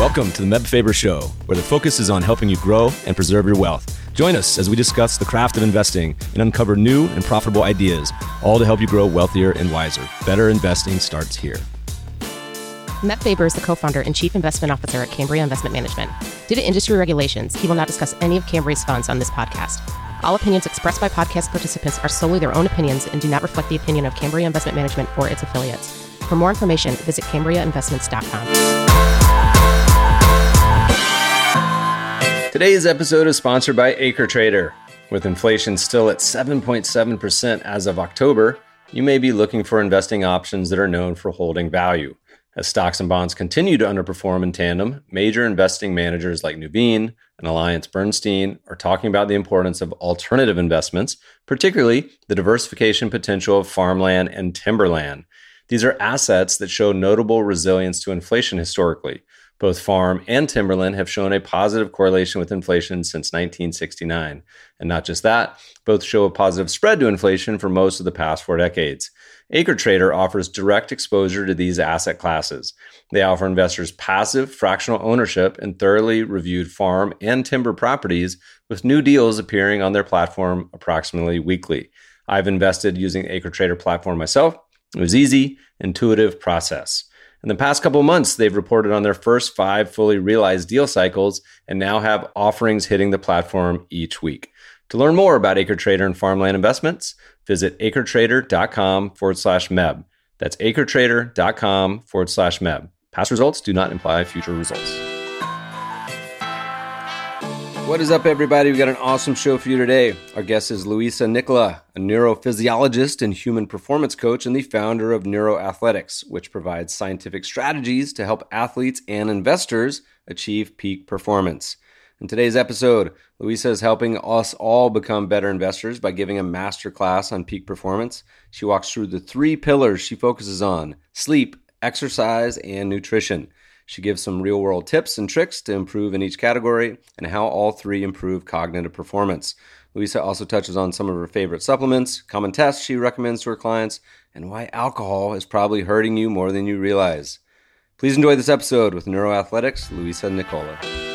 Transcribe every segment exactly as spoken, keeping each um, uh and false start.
Welcome to the Meb Faber Show, where the focus is on helping you grow and preserve your wealth. Join us as we discuss the craft of investing and uncover new and profitable ideas, all to help you grow wealthier and wiser. Better investing starts here. Meb Faber is the co-founder and chief investment officer at Cambria Investment Management. Due to industry regulations, he will not discuss any of Cambria's funds on this podcast. All opinions expressed by podcast participants are solely their own opinions and do not reflect the opinion of Cambria Investment Management or its affiliates. For more information, visit cambria investments dot com. Today's episode is sponsored by Acre Trader. With inflation still at seven point seven percent as of October, you may be looking for investing options that are known for holding value. As stocks and bonds continue to underperform in tandem, major investing managers like Nuveen and Alliance Bernstein are talking about the importance of alternative investments, particularly the diversification potential of farmland and timberland. These are assets that show notable resilience to inflation historically. Both farm and timberland have shown a positive correlation with inflation since nineteen sixty-nine. And not just that, both show a positive spread to inflation for most of the past four decades. Acre Trader offers direct exposure to these asset classes. They offer investors passive fractional ownership in thoroughly reviewed farm and timber properties, with new deals appearing on their platform approximately weekly. I've invested using the Acre Trader platform myself. It was easy, intuitive process. In the past couple months, they've reported on their first five fully realized deal cycles and now have offerings hitting the platform each week. To learn more about Acre Trader and farmland investments, visit acretrader.com forward slash Meb. That's acretrader.com forward slash Meb. Past results do not imply future results. What is up, everybody? We've got an awesome show for you today. Our guest is Luisa Nicola, a neurophysiologist and human performance coach and the founder of Neuroathletics, which provides scientific strategies to help athletes and investors achieve peak performance. In today's episode, Luisa is helping us all become better investors by giving a masterclass on peak performance. She walks through the three pillars she focuses on: sleep, exercise, and nutrition. She gives some real-world tips and tricks to improve in each category and how all three improve cognitive performance. Luisa also touches on some of her favorite supplements, common tests she recommends to her clients, and why alcohol is probably hurting you more than you realize. Please enjoy this episode with Neuroathletics' Luisa Nicola.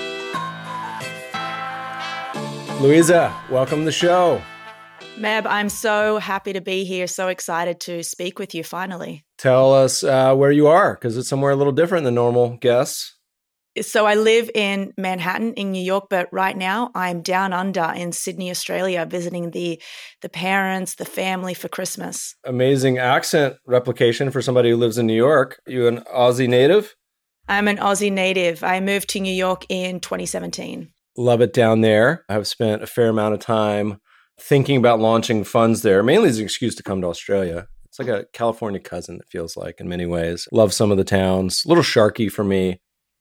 Luisa, welcome to the show. Meb, I'm so happy to be here, so excited to speak with you finally. Tell us uh, where you are, because it's somewhere a little different than normal guests. So I live in Manhattan in New York, but right now I'm down under in Sydney, Australia, visiting the the parents, the family for Christmas. Amazing accent replication for somebody who lives in New York. You an Aussie native? I'm an Aussie native. I moved to New York in twenty seventeen. Love it down there. I've spent a fair amount of time thinking about launching funds there, mainly as an excuse to come to Australia. It's like a California cousin, it feels like, in many ways. Love some of the towns. A little sharky for me.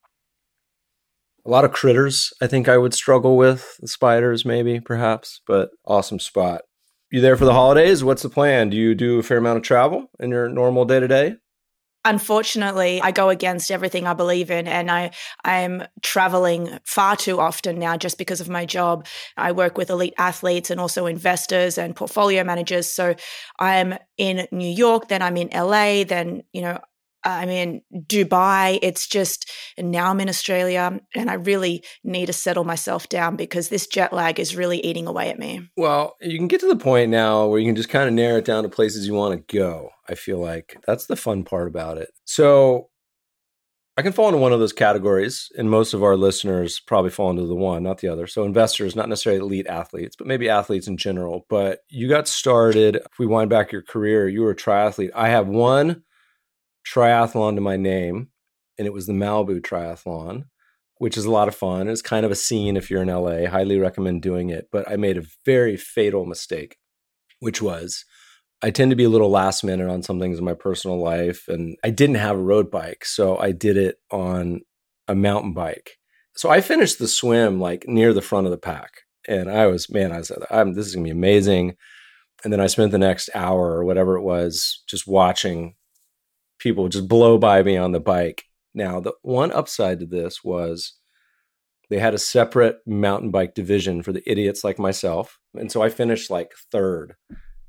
A lot of critters, I think I would struggle with. The spiders, maybe, perhaps, but awesome spot. You there for the holidays? What's the plan? Do you do a fair amount of travel in your normal day-to-day? Unfortunately, I go against everything I believe in, and I, I'm traveling far too often now just because of my job. I work with elite athletes and also investors and portfolio managers. So I'm in New York, then I'm in L A, then, you know, I'm in Dubai. It's just, and now I'm in Australia, and I really need to settle myself down because this jet lag is really eating away at me. Well, you can get to the point now where you can just kind of narrow it down to places you want to go. I feel like that's the fun part about it. So I can fall into one of those categories, and most of our listeners probably fall into the one, not the other. So investors, not necessarily elite athletes, but maybe athletes in general. But you got started, if we wind back your career, you were a triathlete. I have one triathlon to my name, and it was the Malibu Triathlon, which is a lot of fun. It's kind of a scene if you're in L A. Highly recommend doing it. But I made a very fatal mistake, which was I tend to be a little last minute on some things in my personal life, and I didn't have a road bike, so I did it on a mountain bike. So I finished the swim like near the front of the pack, and I was, man, I said, I'm, this is gonna be amazing. And then I spent the next hour or whatever it was just watching people just blow by me on the bike. Now, the one upside to this was they had a separate mountain bike division for the idiots like myself. And so I finished like third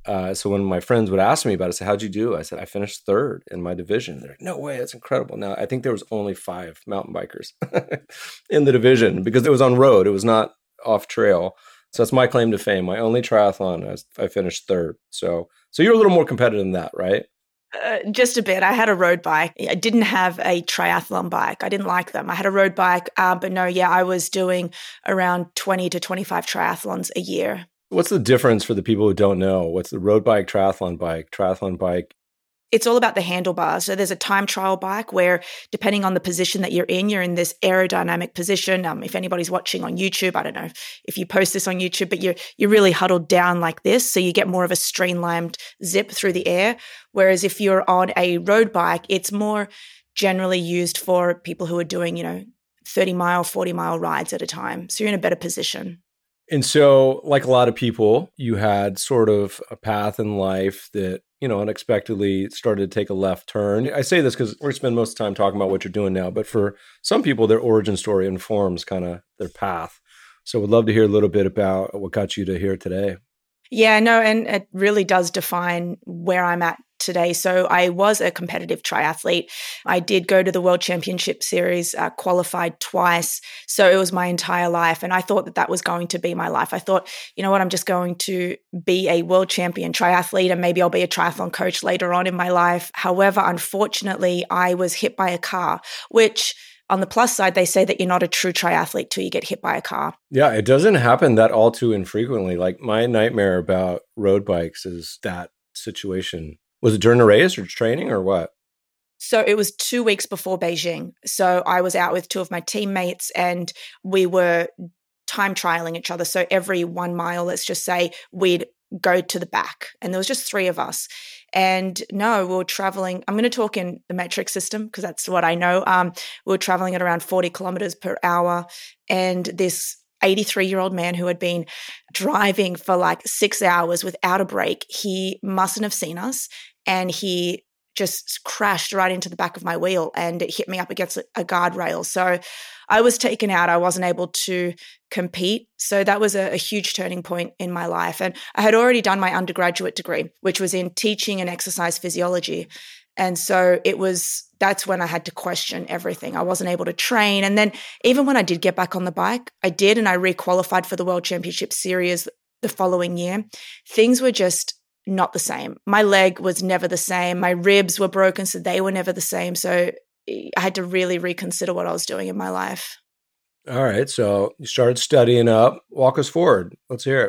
Uh, so when my friends would ask me about it, I said, how'd you do? I said, I finished third in my division. They're like, no way, that's incredible. Now, I think there was only five mountain bikers in the division because it was on road. It was not off trail. So that's my claim to fame. My only triathlon, I, was, I finished third. So so you're a little more competitive than that, right? Uh, just a bit. I had a road bike. I didn't have a triathlon bike. I didn't like them. I had a road bike, uh, but no, yeah, I was doing around twenty to twenty-five triathlons a year. What's the difference for the people who don't know? What's the road bike, triathlon bike, triathlon bike? It's all about the handlebars. So there's a time trial bike where depending on the position that you're in, you're in this aerodynamic position. Um, if anybody's watching on YouTube, I don't know if you post this on YouTube, but you're, you're really huddled down like this. So you get more of a streamlined zip through the air. Whereas if you're on a road bike, it's more generally used for people who are doing, you know, thirty mile, forty mile rides at a time. So you're in a better position. And so, like a lot of people, you had sort of a path in life that, you know, unexpectedly started to take a left turn. I say this because we're going to spend most of the time talking about what you're doing now, but for some people, their origin story informs kind of their path. So we'd love to hear a little bit about what got you to here today. Yeah, no, and it really does define where I'm at today. So I was a competitive triathlete. I did go to the World Championship Series, uh, qualified twice. So it was my entire life. And I thought that that was going to be my life. I thought, you know what, I'm just going to be a world champion triathlete and maybe I'll be a triathlon coach later on in my life. However, unfortunately, I was hit by a car, which on the plus side, they say that you're not a true triathlete till you get hit by a car. Yeah, it doesn't happen that all too infrequently. Like my nightmare about road bikes is that situation. Was it during a race or training or what? So it was two weeks before Beijing. So I was out with two of my teammates and we were time trialing each other. So every one mile, let's just say, we'd go to the back. And there was just three of us. And no, we were traveling. I'm going to talk in the metric system because that's what I know. Um, we were traveling at around forty kilometers per hour. And this eighty-three-year-old man who had been driving for like six hours without a break, he mustn't have seen us. And he just crashed right into the back of my wheel and it hit me up against a guardrail. So I was taken out. I wasn't able to compete. So that was a, a huge turning point in my life. And I had already done my undergraduate degree, which was in teaching and exercise physiology. And so it was, that's when I had to question everything. I wasn't able to train. And then even when I did get back on the bike, I did, and I re-qualified for the World Championship Series the following year. Things were just not the same. My leg was never the same. My ribs were broken, so they were never the same. So I had to really reconsider what I was doing in my life. All right. So you started studying up. Walk us forward. Let's hear it.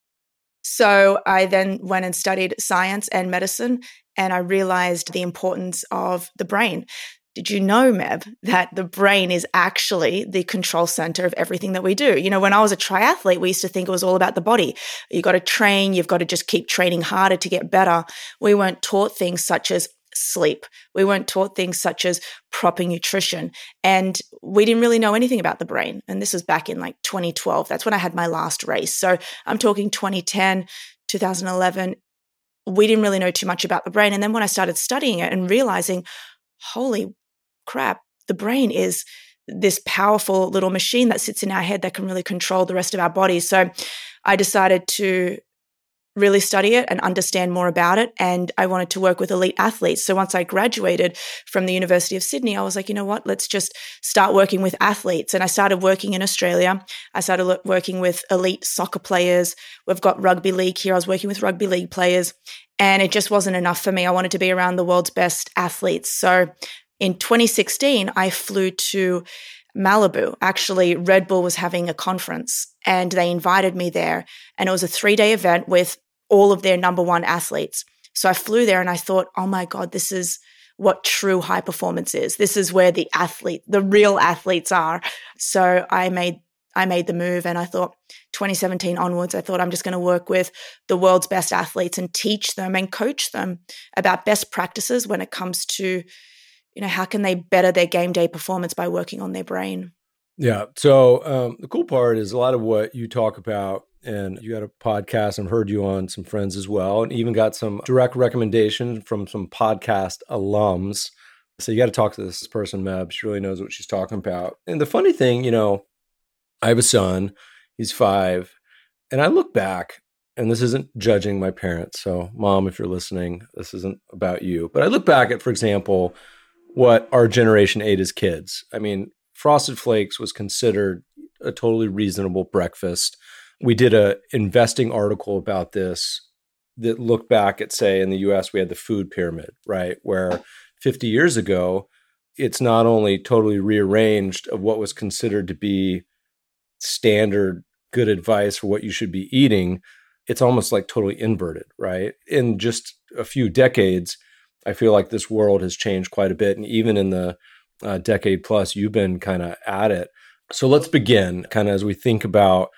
So I then went and studied science and medicine, and I realized the importance of the brain. Did you know, Meb, that the brain is actually the control center of everything that we do? You know, when I was a triathlete, we used to think it was all about the body. You got to train. You've got to just keep training harder to get better. We weren't taught things such as sleep. We weren't taught things such as proper nutrition. And we didn't really know anything about the brain. And this was back in like twenty twelve. That's when I had my last race. So I'm talking twenty ten, two thousand eleven. We didn't really know too much about the brain. And then when I started studying it and realizing, holy crap, the brain is this powerful little machine that sits in our head that can really control the rest of our bodies. So I decided to really study it and understand more about it. And I wanted to work with elite athletes. So once I graduated from the University of Sydney, I was like, you know what, let's just start working with athletes. And I started working in Australia. I started working with elite soccer players. We've got rugby league here. I was working with rugby league players. And it just wasn't enough for me. I wanted to be around the world's best athletes. So in twenty sixteen, I flew to Malibu. Actually, Red Bull was having a conference and they invited me there. And it was a three-day event with all of their number one athletes. So I flew there and I thought, oh my God, this is what true high performance is. This is where the athlete, the real athletes are. So I made I made the move and I thought twenty seventeen onwards, I thought I'm just going to work with the world's best athletes and teach them and coach them about best practices when it comes to, you know, how can they better their game day performance by working on their brain? Yeah. So um, the cool part is a lot of what you talk about, and you got a podcast and heard you on some friends as well, and even got some direct recommendation from some podcast alums. So you got to talk to this person, Meb. She really knows what she's talking about. And the funny thing, you know, I have a son, he's five, and I look back and this isn't judging my parents, so Mom, if you're listening, this isn't about you. But I look back at, for example, what our generation ate as kids. I mean, Frosted Flakes was considered a totally reasonable breakfast. We did a investing article about this that looked back at, say, in the U S, we had the food pyramid, right? Where fifty years ago, it's not only totally rearranged of what was considered to be standard good advice for what you should be eating, it's almost like totally inverted, right? In just a few decades, I feel like this world has changed quite a bit. And even in the uh, decade plus, you've been kind of at it. So let's begin kind of as we think about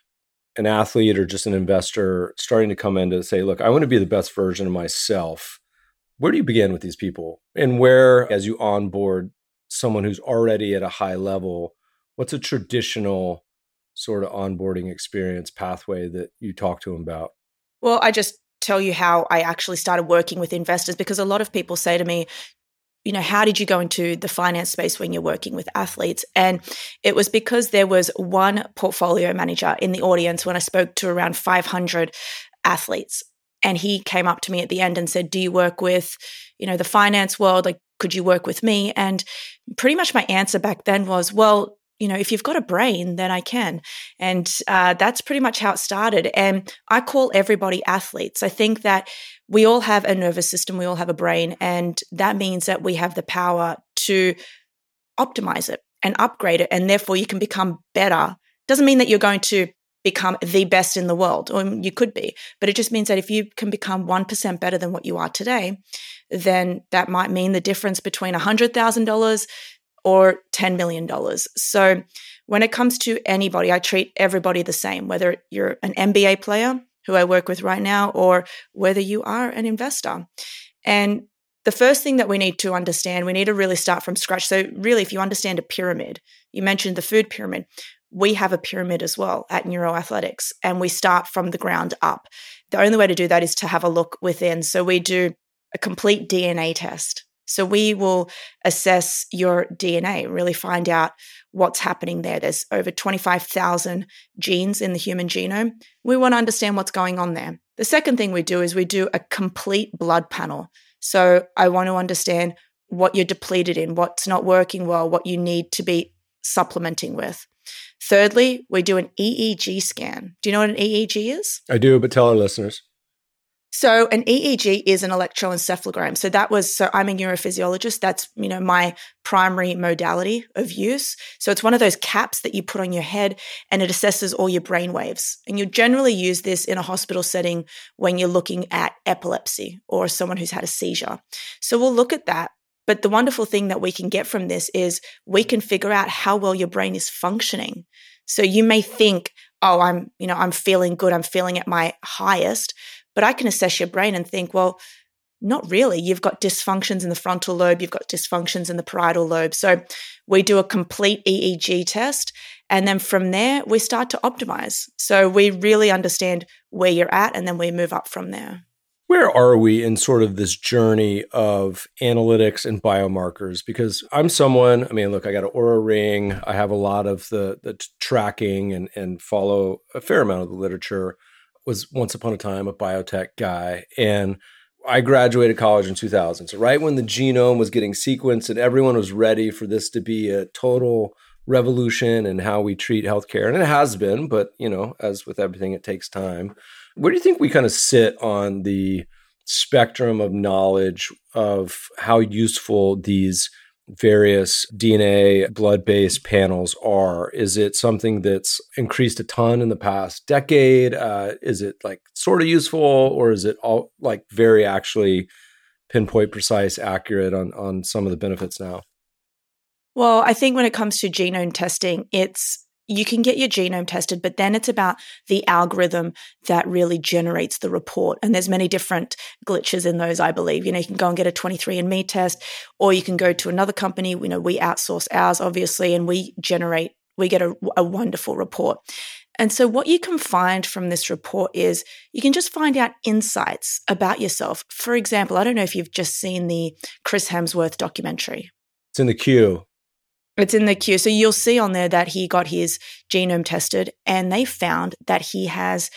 an athlete or just an investor starting to come in to say, look, I want to be the best version of myself. Where do you begin with these people? And where, as you onboard someone who's already at a high level, what's a traditional sort of onboarding experience pathway that you talk to them about? Well, I just tell you how I actually started working with investors, because a lot of people say to me, you know, how did you go into the finance space when you're working with athletes? And it was because there was one portfolio manager in the audience when I spoke to around five hundred athletes. And he came up to me at the end and said, do you work with, you know, the finance world? Like, could you work with me? And pretty much my answer back then was, well, you know, if you've got a brain, then I can. And uh, that's pretty much how it started. And I call everybody athletes. I think that we all have a nervous system, we all have a brain, and that means that we have the power to optimize it and upgrade it, and therefore you can become better. Doesn't mean that you're going to become the best in the world, or you could be, but it just means that if you can become one percent better than what you are today, then that might mean the difference between one hundred thousand dollars or ten million dollars. So when it comes to anybody, I treat everybody the same, whether you're an N B A player, who I work with right now, or whether you are an investor. And the first thing that we need to understand, we need to really start from scratch. So really, if you understand a pyramid, you mentioned the food pyramid, we have a pyramid as well at Neuroathletics, and we start from the ground up. The only way to do that is to have a look within. So we do a complete D N A test. So we will assess your D N A, really find out what's happening there. There's over twenty-five thousand genes in the human genome. We want to understand what's going on there. The second thing we do is we do a complete blood panel. So I want to understand what you're depleted in, what's not working well, what you need to be supplementing with. Thirdly, we do an E E G scan. Do you know what an E E G is? I do, but tell our listeners. So an E E G is an electroencephalogram. So that was, so I'm a neurophysiologist. That's, you know, my primary modality of use. So it's one of those caps that you put on your head, and it assesses all your brain waves. And you generally use this in a hospital setting when you're looking at epilepsy or someone who's had a seizure. So we'll look at that. But the wonderful thing that we can get from this is we can figure out how well your brain is functioning. So you may think, oh, I'm, you know, I'm feeling good. I'm feeling at my highest. But I can assess your brain and think, well, not really. You've got dysfunctions in the frontal lobe. You've got dysfunctions in the parietal lobe. So we do a complete E E G test. And then from there, we start to optimize. So we really understand where you're at, and then we move up from there. Where are we in sort of this journey of analytics and biomarkers? Because I'm someone, I mean, look, I got an Oura Ring. I have a lot of the, the tracking and, and follow a fair amount of the literature. Was once upon a time a biotech guy, and I graduated college in two thousand. So right when the genome was getting sequenced and everyone was ready for this to be a total revolution in how we treat healthcare, and it has been, but you know, as with everything, it takes time. Where do you think we kind of sit on the spectrum of knowledge of how useful these various D N A blood-based panels are? Is it something that's increased a ton in the past decade? Uh, is it like sort of useful, or is it all like very actually pinpoint, precise, accurate on, on some of the benefits now? Well, I think when it comes to genome testing, it's you can get your genome tested, but then it's about the algorithm that really generates the report. And there's many different glitches in those, I believe. You know, you can go and get a twenty-three and me test, or you can go to another company. You know, we outsource ours, obviously, and we generate, we get a, a wonderful report. And so what you can find from this report is you can just find out insights about yourself. For example, I don't know if you've just seen the Chris Hemsworth documentary. It's in the queue. It's in the queue. So you'll see on there that he got his genome tested, and they found that he has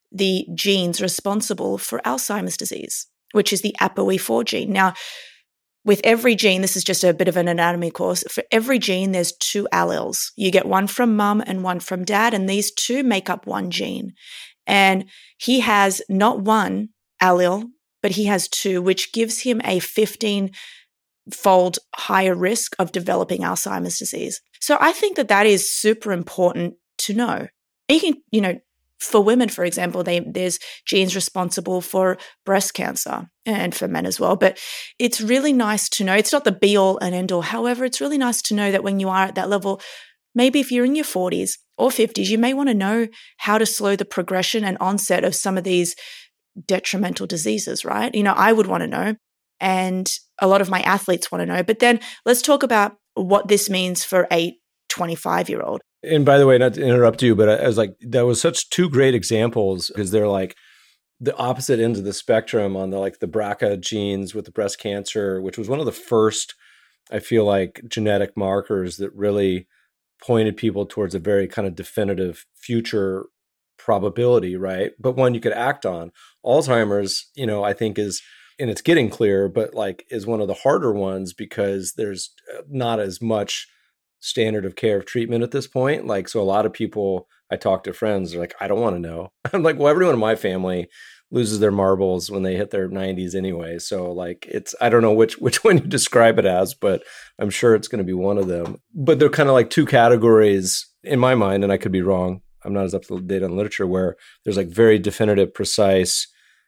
the genes responsible for Alzheimer's disease, which is the A P O E four gene. Now, with every gene, this is just a bit of an anatomy course, for every gene, there's two alleles. You get one from mum and one from dad, and these two make up one gene. And he has not one allele, but he has two, which gives him a fifteen-fold higher risk of developing Alzheimer's disease. So I think that that is super important to know. You can, you know, for women, for example, they, there's genes responsible for breast cancer and for men as well. But it's really nice to know. It's not the be-all and end-all. However, it's really nice to know that when you are at that level, maybe if you're in your forties or fifties, you may want to know how to slow the progression and onset of some of these detrimental diseases, right? You know, I would want to know, and a lot of my athletes want to know. But then let's talk about what this means for a twenty-five-year-old. And by the way, not to interrupt you, but I was like, that was such two great examples because they're like the opposite ends of the spectrum on the like the B R C A genes with the breast cancer, which was one of the first, I feel like, genetic markers that really pointed people towards a very kind of definitive future probability, right? But one you could act on. Alzheimer's, you know, I think is, and it's getting clear, but like is one of the harder ones because there's not as much standard of care of treatment at this point. Like, so a lot of people, I talk to friends, they're like, I don't want to know. I'm like, well, everyone in my family loses their marbles when they hit their nineties anyway. So like, it's, I don't know which, which one you describe it as, but I'm sure it's going to be one of them. But they're kind of like two categories in my mind, and I could be wrong. I'm not as up to date on literature, where there's like very definitive, precise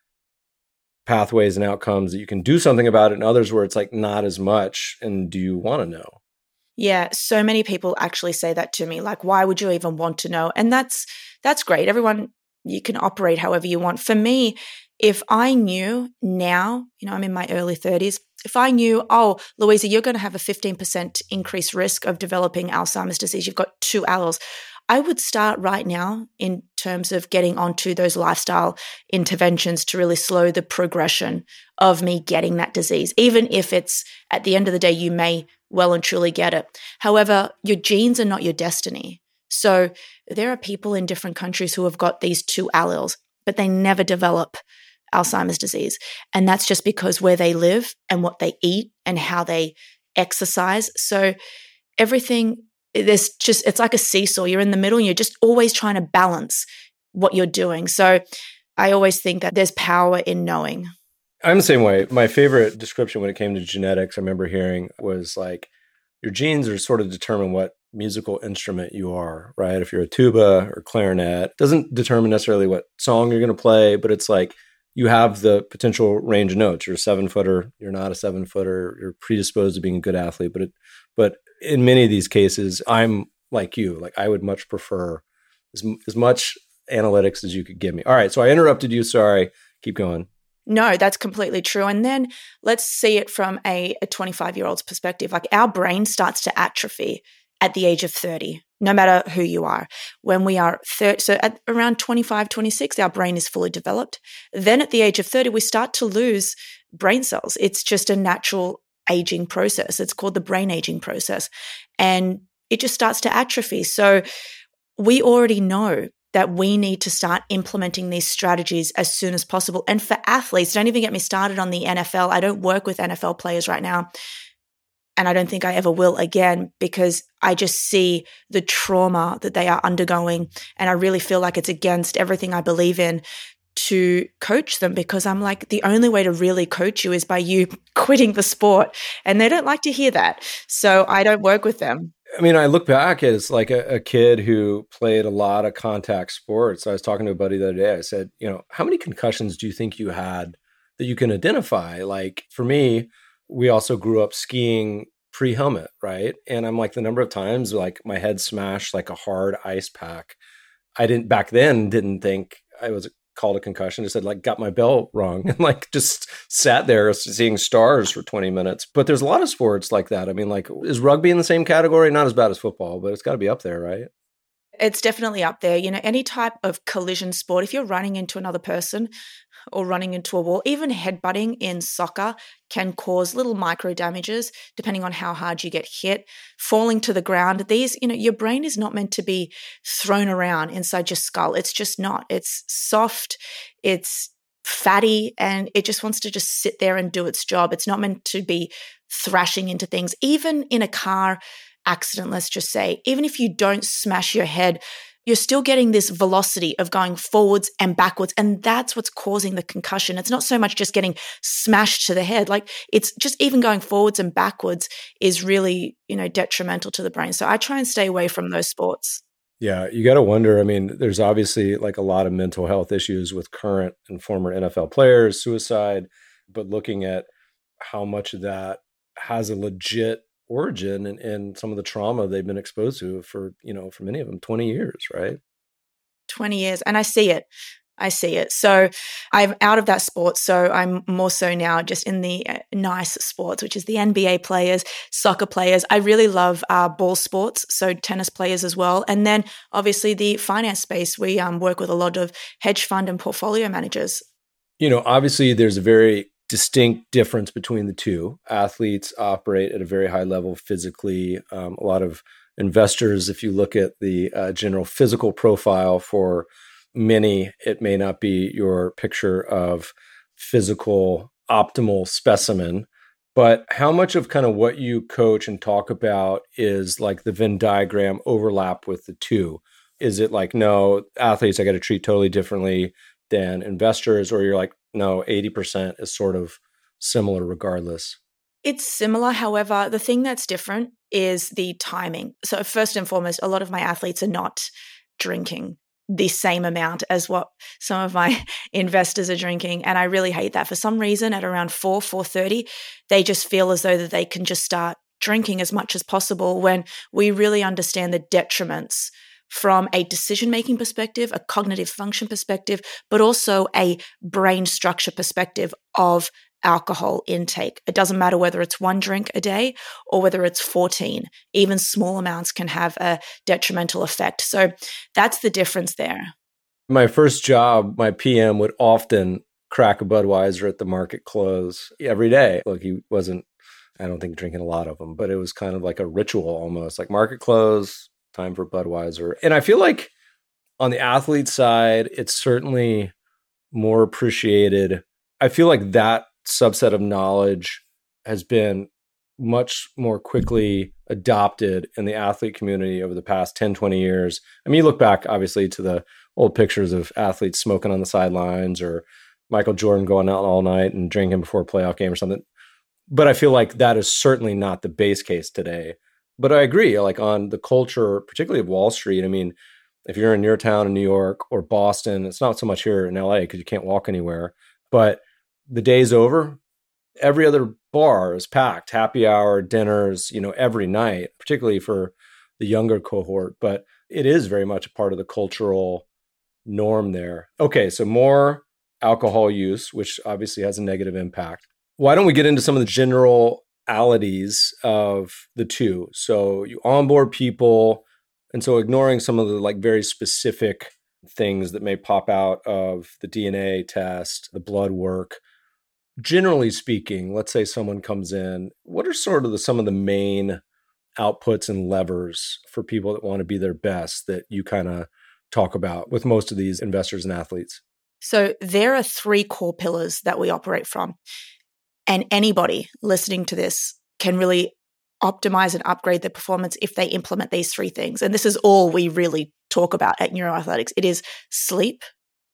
pathways and outcomes that you can do something about it, and others where it's like not as much. And do you want to know? Yeah, so many people actually say that to me, like, why would you even want to know? And that's that's great. Everyone, you can operate however you want. For me, if I knew now, you know, I'm in my early thirties, if I knew, oh, Louisa, you're going to have a fifteen percent increased risk of developing Alzheimer's disease, you've got two alleles, I would start right now in terms of getting onto those lifestyle interventions to really slow the progression of me getting that disease, even if it's at the end of the day, you may well and truly get it. However, your genes are not your destiny. So there are people in different countries who have got these two alleles, but they never develop Alzheimer's disease. And that's just because where they live and what they eat and how they exercise. So everything, there's just, it's like a seesaw. You're in the middle and you're just always trying to balance what you're doing. So I always think that there's power in knowing. I'm the same way. My favorite description when it came to genetics, I remember hearing, was like, your genes are sort of determine what musical instrument you are, right? If you're a tuba or clarinet, doesn't determine necessarily what song you're going to play, but it's like you have the potential range of notes. You're a seven footer, you're not a seven footer, you're predisposed to being a good athlete. But it, but in many of these cases, I'm like you, like I would much prefer as, as much analytics as you could give me. All right. So I interrupted you. Sorry. Keep going. No, that's completely true. And then let's see it from a, a twenty-five-year-old's perspective. Like our brain starts to atrophy at the age of thirty, no matter who you are. When we are thirty, so at around twenty-five, twenty-six, our brain is fully developed. Then at the age of thirty, we start to lose brain cells. It's just a natural aging process. It's called the brain aging process. And it just starts to atrophy. So we already know that we need to start implementing these strategies as soon as possible. And for athletes, don't even get me started on the N F L. I don't work with N F L players right now. And I don't think I ever will again, because I just see the trauma that they are undergoing. And I really feel like it's against everything I believe in to coach them, because I'm like, the only way to really coach you is by you quitting the sport. And they don't like to hear that. So I don't work with them. I mean, I look back as like a, a kid who played a lot of contact sports. I was talking to a buddy the other day. I said, you know, how many concussions do you think you had that you can identify? Like for me, we also grew up skiing pre-helmet, right? And I'm like, the number of times like my head smashed like a hard ice pack. I didn't back then didn't think I was called a concussion. I said like got my belt wrong and like just sat there seeing stars for twenty minutes. But there's a lot of sports like that. I mean, like is rugby in the same category? Not as bad as football, but it's got to be up there, right? It's definitely up there. You know, any type of collision sport, if you're running into another person or running into a wall, even headbutting in soccer can cause little micro damages depending on how hard you get hit. Falling to the ground, these, you know, your brain is not meant to be thrown around inside your skull. It's just not. It's soft, it's fatty, and it just wants to just sit there and do its job. It's not meant to be thrashing into things. Even in a car accident, let's just say, even if you don't smash your head, you're still getting this velocity of going forwards and backwards. And that's what's causing the concussion. It's not so much just getting smashed to the head. Like, it's just even going forwards and backwards is really, you know, detrimental to the brain. So I try and stay away from those sports. Yeah, you got to wonder. I mean, there's obviously like a lot of mental health issues with current and former N F L players, suicide, but looking at how much of that has a legit origin and, and some of the trauma they've been exposed to for, you know, for many of them, twenty years, right? twenty years. And I see it. I see it. So I'm out of that sport. So I'm more so now just in the nice sports, which is the N B A players, soccer players. I really love uh, ball sports, so tennis players as well. And then obviously the finance space, we um, work with a lot of hedge fund and portfolio managers. You know, obviously there's a very distinct difference between the two. Athletes operate at a very high level physically. Um, a lot of investors, if you look at the uh, general physical profile for many, it may not be your picture of physical optimal specimen. But how much of kind of what you coach and talk about is like the Venn diagram overlap with the two? Is it like, no, athletes I got to treat totally differently than investors, or you're like, no, eighty percent is sort of similar regardless? It's similar. However, the thing that's different is the timing. So first and foremost, a lot of my athletes are not drinking the same amount as what some of my investors are drinking. And I really hate that. For some reason, at around four, four thirty, they just feel as though that they can just start drinking as much as possible, when we really understand the detriments from a decision-making perspective, a cognitive function perspective, but also a brain structure perspective of alcohol intake. It doesn't matter whether it's one drink a day or whether it's fourteen. Even small amounts can have a detrimental effect. So that's the difference there. My first job, my P M would often crack a Budweiser at the market close every day. Look, he wasn't, I don't think, drinking a lot of them, but it was kind of like a ritual almost, like market close, time for Budweiser. And I feel like on the athlete side, it's certainly more appreciated. I feel like that subset of knowledge has been much more quickly adopted in the athlete community over the past ten, twenty years. I mean, you look back, obviously, to the old pictures of athletes smoking on the sidelines, or Michael Jordan going out all night and drinking before a playoff game or something. But I feel like that is certainly not the base case today. But I agree, like on the culture, particularly of Wall Street, I mean, if you're in your town in New York or Boston, it's not so much here in L A because you can't walk anywhere, but the day's over, every other bar is packed, happy hour, dinners, you know, every night, particularly for the younger cohort. But it is very much a part of the cultural norm there. Okay, so more alcohol use, which obviously has a negative impact. Why don't we get into some of the generalities of the two? So you onboard people, and so ignoring some of the like very specific things that may pop out of the D N A test, the blood work. Generally speaking, let's say someone comes in, what are sort of the, some of the main outputs and levers for people that want to be their best that you kind of talk about with most of these investors and athletes? So there are three core pillars that we operate from. And anybody listening to this can really optimize and upgrade their performance if they implement these three things. And this is all we really talk about at Neuroathletics. It is sleep,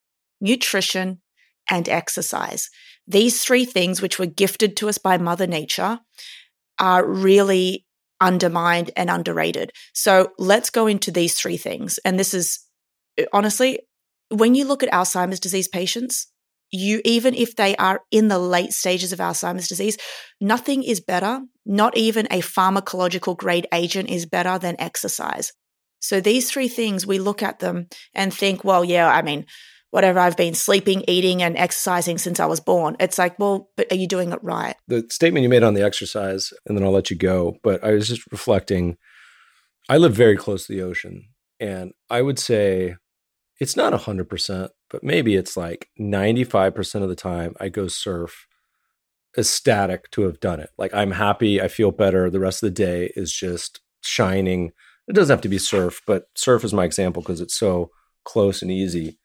nutrition, and exercise. These three things, which were gifted to us by Mother Nature, are really undermined and underrated. So let's go into these three things. And this is, honestly, when you look at Alzheimer's disease patients, you, even if they are in the late stages of Alzheimer's disease, nothing is better, not even a pharmacological grade agent is better than exercise. So these three things, we look at them and think, well, yeah, I mean, whatever, I've been sleeping, eating, and exercising since I was born. It's like, well, but are you doing it right? The statement you made on the exercise, and then I'll let you go, but I was just reflecting, I live very close to the ocean. And I would say it's not one hundred percent, but maybe it's like ninety-five percent of the time I go surf ecstatic to have done it. Like I'm happy, I feel better. The rest of the day is just shining. It doesn't have to be surf, but surf is my example because it's so close and easy.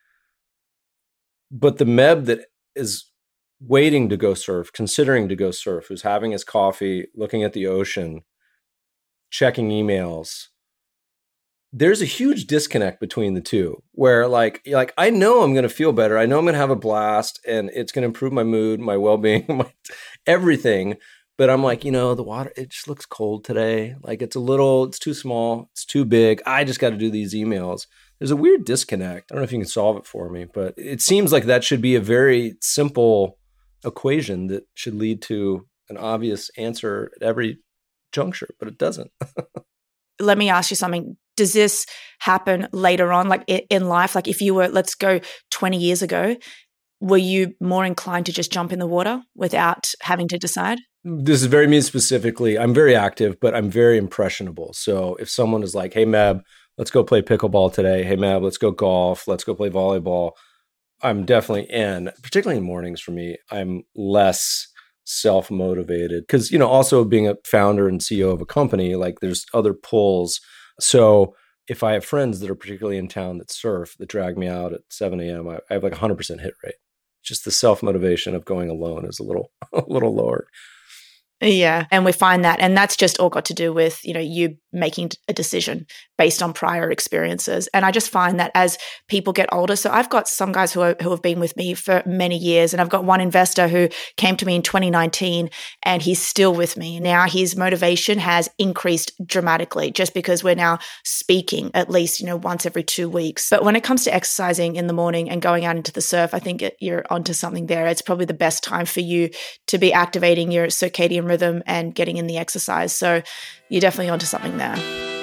But the Meb that is waiting to go surf, considering to go surf, who's having his coffee, looking at the ocean, checking emails, there's a huge disconnect between the two where like, like I know I'm going to feel better. I know I'm going to have a blast and it's going to improve my mood, my well-being, my everything. But I'm like, you know, the water, it just looks cold today. Like it's a little, it's too small. It's too big. I just got to do these emails. There's a weird disconnect. I don't know if you can solve it for me, but it seems like that should be a very simple equation that should lead to an obvious answer at every juncture, but it doesn't. Let me ask you something. Does this happen later on, like in life? Like if you were, let's go twenty years ago, were you more inclined to just jump in the water without having to decide? This is very me specifically. I'm very active, but I'm very impressionable. So if someone is like, hey, Meb, let's go play pickleball today. Hey, Meb, let's go golf. Let's go play volleyball. I'm definitely in, particularly in mornings for me. I'm less self-motivated because, you know, also being a founder and C E O of a company, like there's other pulls. So if I have friends that are particularly in town that surf, that drag me out at seven a.m., I, I have like one hundred percent hit rate. Just the self-motivation of going alone is a little, a little lower. Yeah. And we find that, and that's just all got to do with, you know, you making a decision based on prior experiences. And I just find that as people get older, so I've got some guys who are, who have been with me for many years, and I've got one investor who came to me in twenty nineteen and he's still with me. Now his motivation has increased dramatically just because we're now speaking at least, you know, once every two weeks. But when it comes to exercising in the morning and going out into the surf, I think it, you're onto something there. It's probably the best time for you to be activating your circadian rhythm and getting in the exercise. So you're definitely onto something there.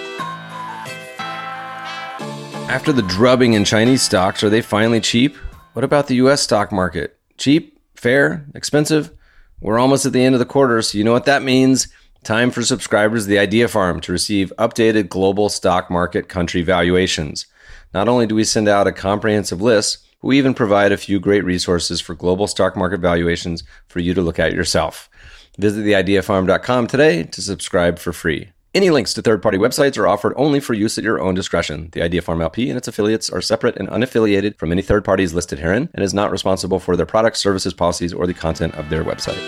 After the drubbing in Chinese stocks, are they finally cheap? What about the U S stock market? Cheap? Fair? Expensive? We're almost at the end of the quarter, so you know what that means. Time for subscribers of the Idea Farm to receive updated global stock market country valuations. Not only do we send out a comprehensive list, but we even provide a few great resources for global stock market valuations for you to look at yourself. Visit the idea farm dot com today to subscribe for free. Any links to third-party websites are offered only for use at your own discretion. The Idea Farm L P and its affiliates are separate and unaffiliated from any third parties listed herein and is not responsible for their products, services, policies, or the content of their website.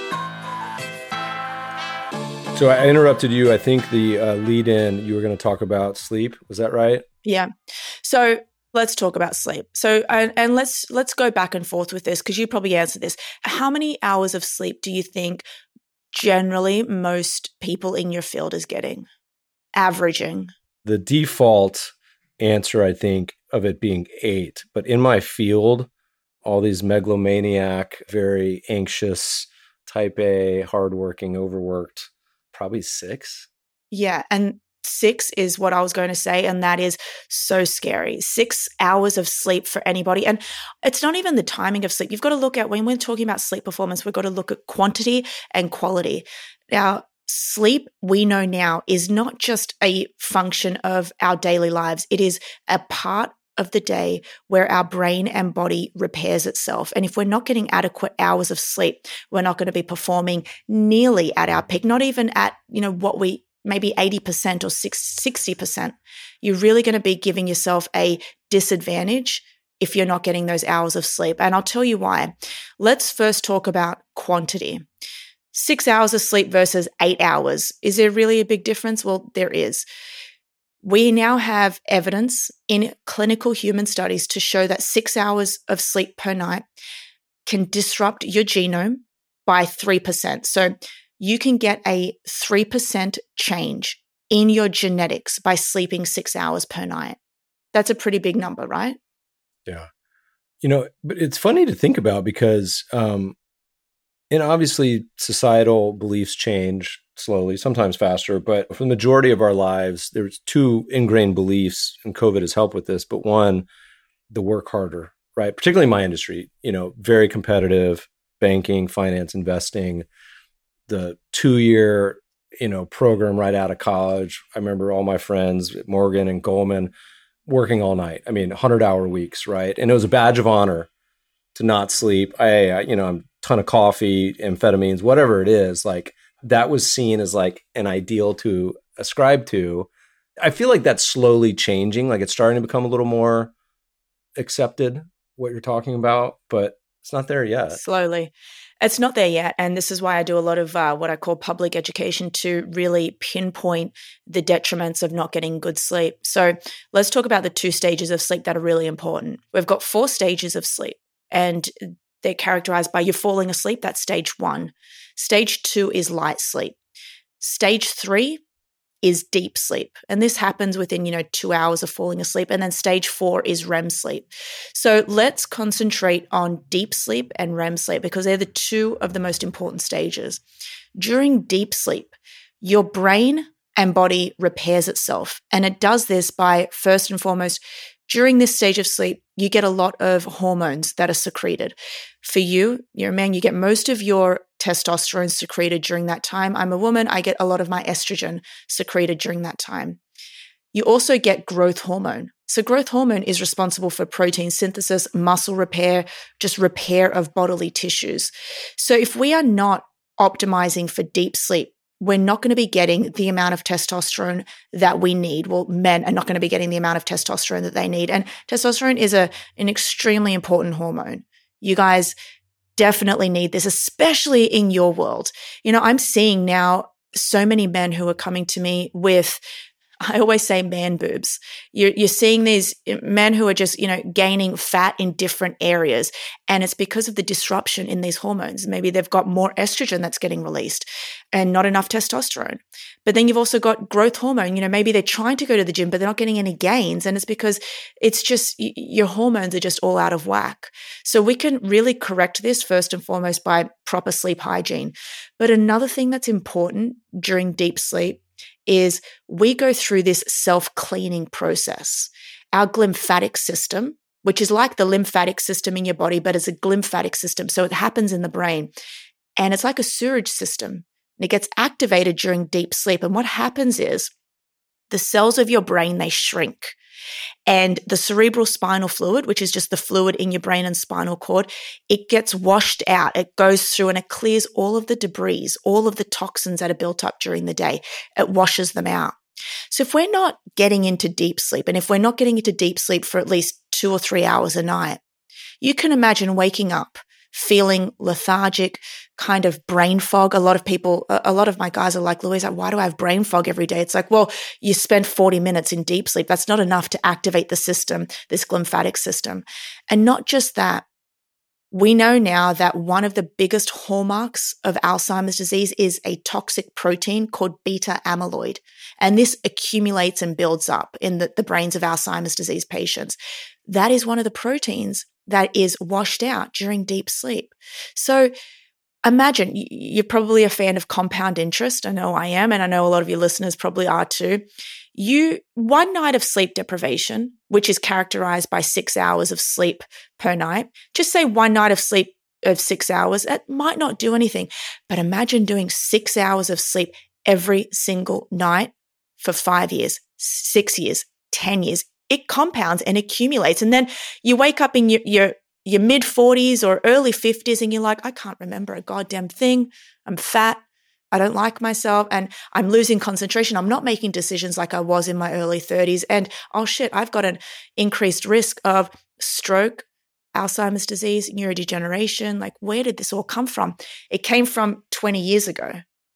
So I interrupted you. I think the uh, lead in, you were going to talk about sleep. Was that right? Yeah. So let's talk about sleep. So, and, and let's let's go back and forth with this because you probably answered this. How many hours of sleep do you think generally most people in your field is getting, averaging? The default answer, I think, of it being eight. But in my field, all these megalomaniac, very anxious, type A, hardworking, overworked, probably six. Yeah. And six is what I was going to say, and that is so scary. Six hours of sleep for anybody. And it's not even the timing of sleep. You've got to look at, when we're talking about sleep performance, we've got to look at quantity and quality. Now, sleep, we know now, is not just a function of our daily lives. It is a part of the day where our brain and body repairs itself. And if we're not getting adequate hours of sleep, we're not going to be performing nearly at our peak, not even at, you know, what we maybe eighty percent or sixty percent. You're really going to be giving yourself a disadvantage if you're not getting those hours of sleep. And I'll tell you why. Let's first talk about quantity. Six hours of sleep versus eight hours. Is there really a big difference? Well, there is. We now have evidence in clinical human studies to show that six hours of sleep per night can disrupt your genome by three percent. So you can get a three percent change in your genetics by sleeping six hours per night. That's a pretty big number, right? Yeah. You know, but it's funny to think about because, um, and obviously societal beliefs change slowly, sometimes faster, but for the majority of our lives, there's two ingrained beliefs, and COVID has helped with this, but one, the work harder, right? Particularly in my industry, you know, very competitive, banking, finance, investing, the two-year, you know, program right out of college. I remember all my friends at Morgan and Goldman, working all night. I mean, hundred hour weeks, right? And it was a badge of honor to not sleep. I, I you know, a ton of coffee, amphetamines, whatever it is, like that was seen as like an ideal to ascribe to. I feel like that's slowly changing. Like it's starting to become a little more accepted, what you're talking about, but it's not there yet. Slowly. It's not there yet. And this is why I do a lot of uh, what I call public education to really pinpoint the detriments of not getting good sleep. So let's talk about the two stages of sleep that are really important. We've got four stages of sleep, and they're characterized by you falling asleep. That's stage one. Stage two is light sleep. Stage three is deep sleep. And this happens within, you know, two hours of falling asleep. And then stage four is R E M sleep. So let's concentrate on deep sleep and R E M sleep because they're the two of the most important stages. During deep sleep, your brain and body repairs itself. And it does this by, first and foremost, during this stage of sleep, you get a lot of hormones that are secreted. For you, you're a man, you get most of your testosterone secreted during that time. I'm a woman, I get a lot of my estrogen secreted during that time. You also get growth hormone. So growth hormone is responsible for protein synthesis, muscle repair, just repair of bodily tissues. So if we are not optimizing for deep sleep, we're not going to be getting the amount of testosterone that we need. Well, men are not going to be getting the amount of testosterone that they need. And testosterone is a, an extremely important hormone. You guys definitely need this, especially in your world. You know, I'm seeing now so many men who are coming to me with, I always say man boobs. You're, you're seeing these men who are just, you know, gaining fat in different areas. And it's because of the disruption in these hormones. Maybe they've got more estrogen that's getting released and not enough testosterone. But then you've also got growth hormone. You know, maybe they're trying to go to the gym, but they're not getting any gains. And it's because it's just, your hormones are just all out of whack. So we can really correct this first and foremost by proper sleep hygiene. But another thing that's important during deep sleep is we go through this self-cleaning process. Our glymphatic system, which is like the lymphatic system in your body, but it's a glymphatic system. So it happens in the brain. And it's like a sewage system. And it gets activated during deep sleep. And what happens is the cells of your brain, they shrink. And the cerebral spinal fluid, which is just the fluid in your brain and spinal cord, it gets washed out. It goes through and it clears all of the debris, all of the toxins that are built up during the day. It washes them out. So if we're not getting into deep sleep, and if we're not getting into deep sleep for at least two or three hours a night, you can imagine waking up feeling lethargic, kind of brain fog. A lot of people, a lot of my guys are like, Louise, why do I have brain fog every day? It's like, well, you spend forty minutes in deep sleep. That's not enough to activate the system, this glymphatic system. And not just that, we know now that one of the biggest hallmarks of Alzheimer's disease is a toxic protein called beta amyloid. And this accumulates and builds up in the, the brains of Alzheimer's disease patients. That is one of the proteins that is washed out during deep sleep. So imagine, you're probably a fan of compound interest. I know I am, and I know a lot of your listeners probably are too. You, one night of sleep deprivation, which is characterized by six hours of sleep per night, just say one night of sleep of six hours, it might not do anything. But imagine doing six hours of sleep every single night for five years, six years, ten years. It compounds and accumulates. And then you wake up in your, your, your mid forties or early fifties and you're like, I can't remember a goddamn thing. I'm fat. I don't like myself and I'm losing concentration. I'm not making decisions like I was in my early thirties. And oh shit, I've got an increased risk of stroke, Alzheimer's disease, neurodegeneration. Like, where did this all come from? It came from twenty years ago.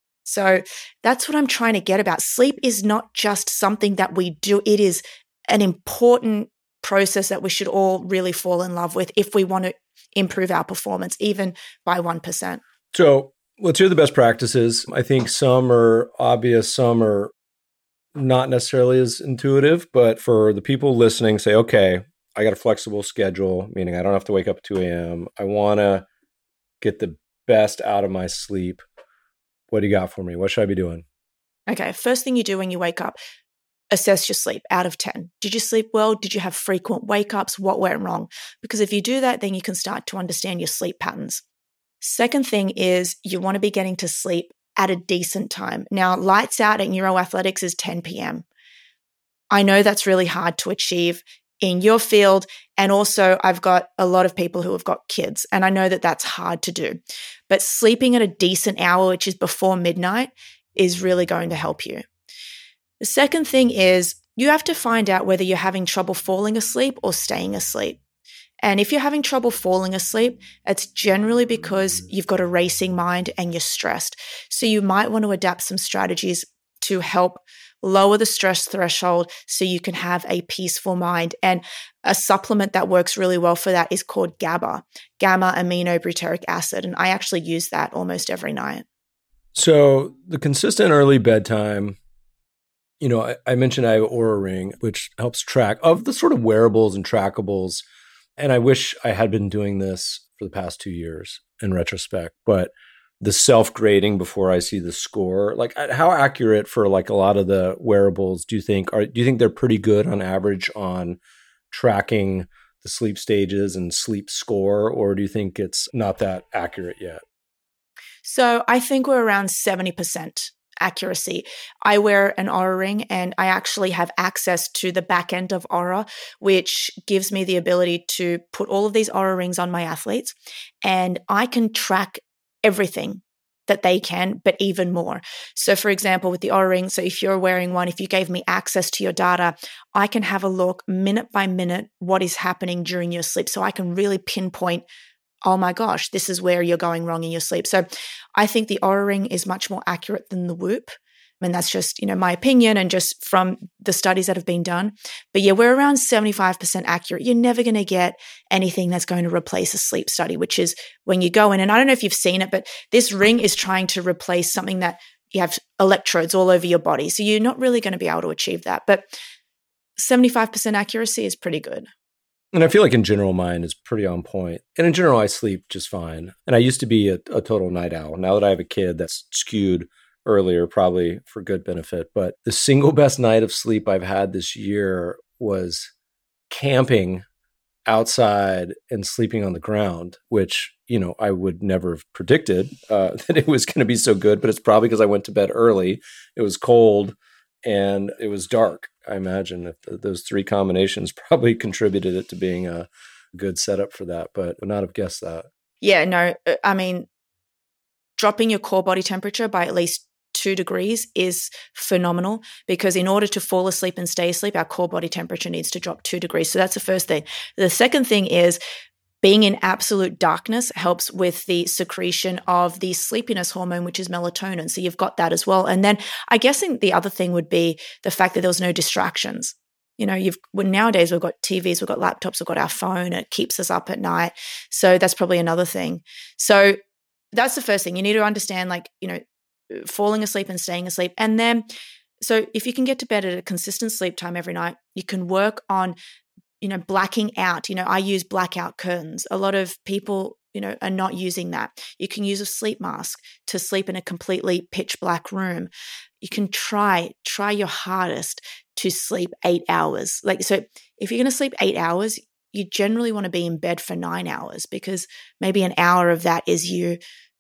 So that's what I'm trying to get about. Sleep is not just something that we do. It is an important process that we should all really fall in love with if we want to improve our performance, even by one percent. So let's hear the best practices. I think some are obvious, some are not necessarily as intuitive, but for the people listening, say, okay, I got a flexible schedule, meaning I don't have to wake up at two a.m. I want to get the best out of my sleep. What do you got for me? What should I be doing? Okay, first thing you do when you wake up, assess your sleep out of ten. Did you sleep well? Did you have frequent wake-ups? What went wrong? Because if you do that, then you can start to understand your sleep patterns. Second thing is you want to be getting to sleep at a decent time. Now, lights out at Neuroathletics is ten p.m. I know that's really hard to achieve in your field. And also, I've got a lot of people who have got kids, and I know that that's hard to do. But sleeping at a decent hour, which is before midnight, is really going to help you. The second thing is you have to find out whether you're having trouble falling asleep or staying asleep. And if you're having trouble falling asleep, it's generally because you've got a racing mind and you're stressed. So you might want to adapt some strategies to help lower the stress threshold so you can have a peaceful mind. And a supplement that works really well for that is called GABA, gamma aminobutyric acid. And I actually use that almost every night. So the consistent early bedtime, you know, I, I mentioned I have Oura Ring, which helps track of the sort of wearables and trackables. And I wish I had been doing this for the past two years in retrospect, but the self-grading before I see the score, like how accurate for like a lot of the wearables do you think are, do you think they're pretty good on average on tracking the sleep stages and sleep score, or do you think it's not that accurate yet? So I think we're around seventy percent accuracy. I wear an Oura Ring and I actually have access to the back end of Oura, which gives me the ability to put all of these Oura Rings on my athletes, and I can track everything that they can, but even more. So for example, with the Oura Ring, so if you're wearing one, if you gave me access to your data, I can have a look minute by minute what is happening during your sleep. So I can really pinpoint, oh my gosh, this is where you're going wrong in your sleep. So I think the Oura Ring is much more accurate than the Whoop. And that's just, you know, my opinion and just from the studies that have been done. But yeah, we're around seventy-five percent accurate. You're never going to get anything that's going to replace a sleep study, which is when you go in, and I don't know if you've seen it, but this ring is trying to replace something that you have electrodes all over your body. So you're not really going to be able to achieve that. But seventy-five percent accuracy is pretty good. And I feel like in general, mine is pretty on point. And in general, I sleep just fine. And I used to be a, a total night owl. Now that I have a kid, that's skewed earlier, probably for good benefit. But the single best night of sleep I've had this year was camping outside and sleeping on the ground, which, you know, I would never have predicted uh, that it was going to be so good. But it's probably because I went to bed early. It was cold and it was dark. I imagine that th- those three combinations probably contributed it to being a good setup for that, but would not have guessed that. Yeah, no, I mean, dropping your core body temperature by at least two degrees is phenomenal, because in order to fall asleep and stay asleep, our core body temperature needs to drop two degrees. So that's the first thing. The second thing is being in absolute darkness helps with the secretion of the sleepiness hormone, which is melatonin. So you've got that as well. And then I guess the other thing would be the fact that there was no distractions. You know, you've when nowadays we've got T Vs, we've got laptops, we've got our phone. It keeps us up at night. So that's probably another thing. So that's the first thing. You need to understand, like, you know, falling asleep and staying asleep. And then, so if you can get to bed at a consistent sleep time every night, you can work on, you know, blacking out. You know, I use blackout curtains. A lot of people, you know, are not using that. You can use a sleep mask to sleep in a completely pitch black room. You can try, try your hardest to sleep eight hours. Like, so if you're going to sleep eight hours, you generally want to be in bed for nine hours because maybe an hour of that is you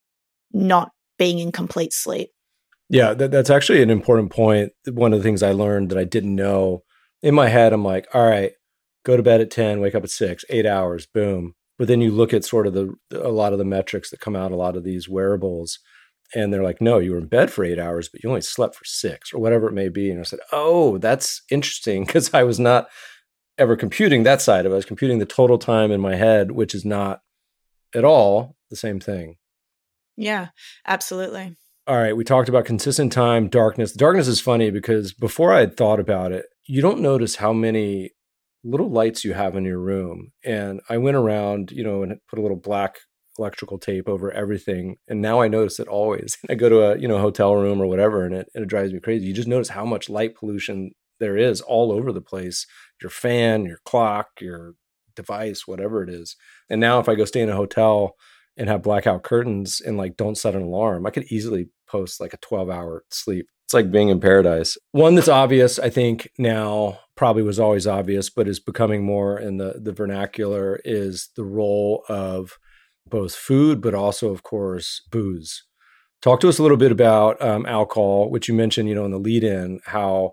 not being in complete sleep. Yeah, that, that's actually an important point. One of the things I learned that I didn't know, in my head, I'm like, all right, go to bed at ten, wake up at six, eight hours, boom. But then you look at sort of the a lot of the metrics that come out, a lot of these wearables, and they're like, no, you were in bed for eight hours, but you only slept for six or whatever it may be. And I said, oh, that's interesting, because I was not ever computing that side of it. I was computing the total time in my head, which is not at all the same thing. Yeah, absolutely. All right, we talked about consistent time, darkness. The darkness is funny because before I had thought about it, you don't notice how many little lights you have in your room. And I went around, you know, and put a little black electrical tape over everything. And now I notice it always. I go to a, you know, hotel room or whatever, and it, and it drives me crazy. You just notice how much light pollution there is all over the place. Your fan, your clock, your device, whatever it is. And now if I go stay in a hotel and have blackout curtains and like don't set an alarm, I could easily post like a twelve hour sleep. It's like being in paradise. One that's obvious, I think now probably was always obvious, but is becoming more in the, the vernacular, is the role of both food, but also, of course, booze. Talk to us a little bit about um, alcohol, which you mentioned, you know, in the lead in, how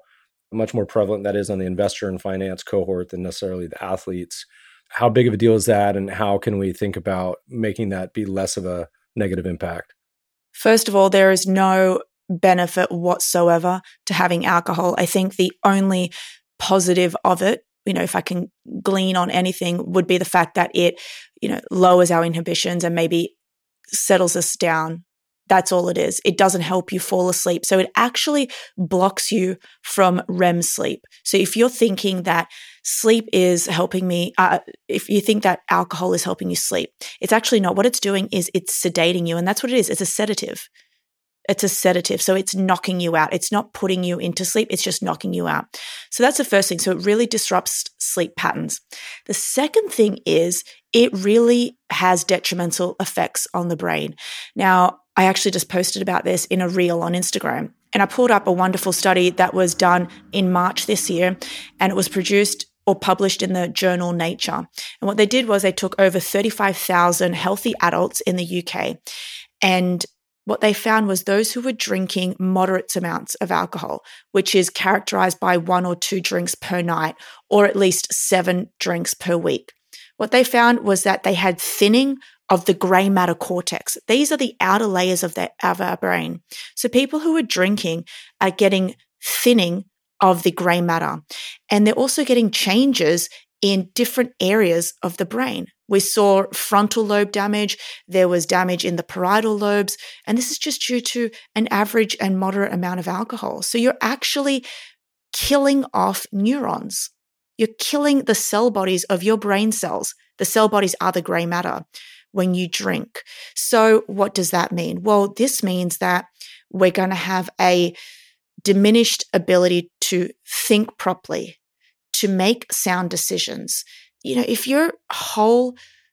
much more prevalent that is on the investor and finance cohort than necessarily the athletes. How big of a deal is that, and how can we think about making that be less of a negative impact? First of all, there is no benefit whatsoever to having alcohol. I think the only positive of it, you know, if I can glean on anything, would be the fact that it, you know, lowers our inhibitions and maybe settles us down. That's all it is. It doesn't help you fall asleep. So it actually blocks you from R E M sleep. So if you're thinking that sleep is helping me, uh, if you think that alcohol is helping you sleep, it's actually not. What it's doing is it's sedating you. And that's what it is. It's a sedative. It's a sedative. So it's knocking you out. It's not putting you into sleep. It's just knocking you out. So that's the first thing. So it really disrupts sleep patterns. The second thing is it really has detrimental effects on the brain. Now, I actually just posted about this in a reel on Instagram, and I pulled up a wonderful study that was done in March this year, and it was produced or published in the journal Nature. And what they did was they took over thirty-five thousand healthy adults in the U K, and what they found was those who were drinking moderate amounts of alcohol, which is characterized by one or two drinks per night, or at least seven drinks per week. What they found was that they had thinning of the gray matter cortex. These are the outer layers of, the, of our brain. So people who are drinking are getting thinning of the gray matter. And they're also getting changes in different areas of the brain. We saw frontal lobe damage. There was damage in the parietal lobes. And this is just due to an average and moderate amount of alcohol. So you're actually killing off neurons. You're killing the cell bodies of your brain cells. The cell bodies are the gray matter when you drink. So what does that mean? Well, this means that we're going to have a diminished ability to think properly, to make sound decisions. You know, if your whole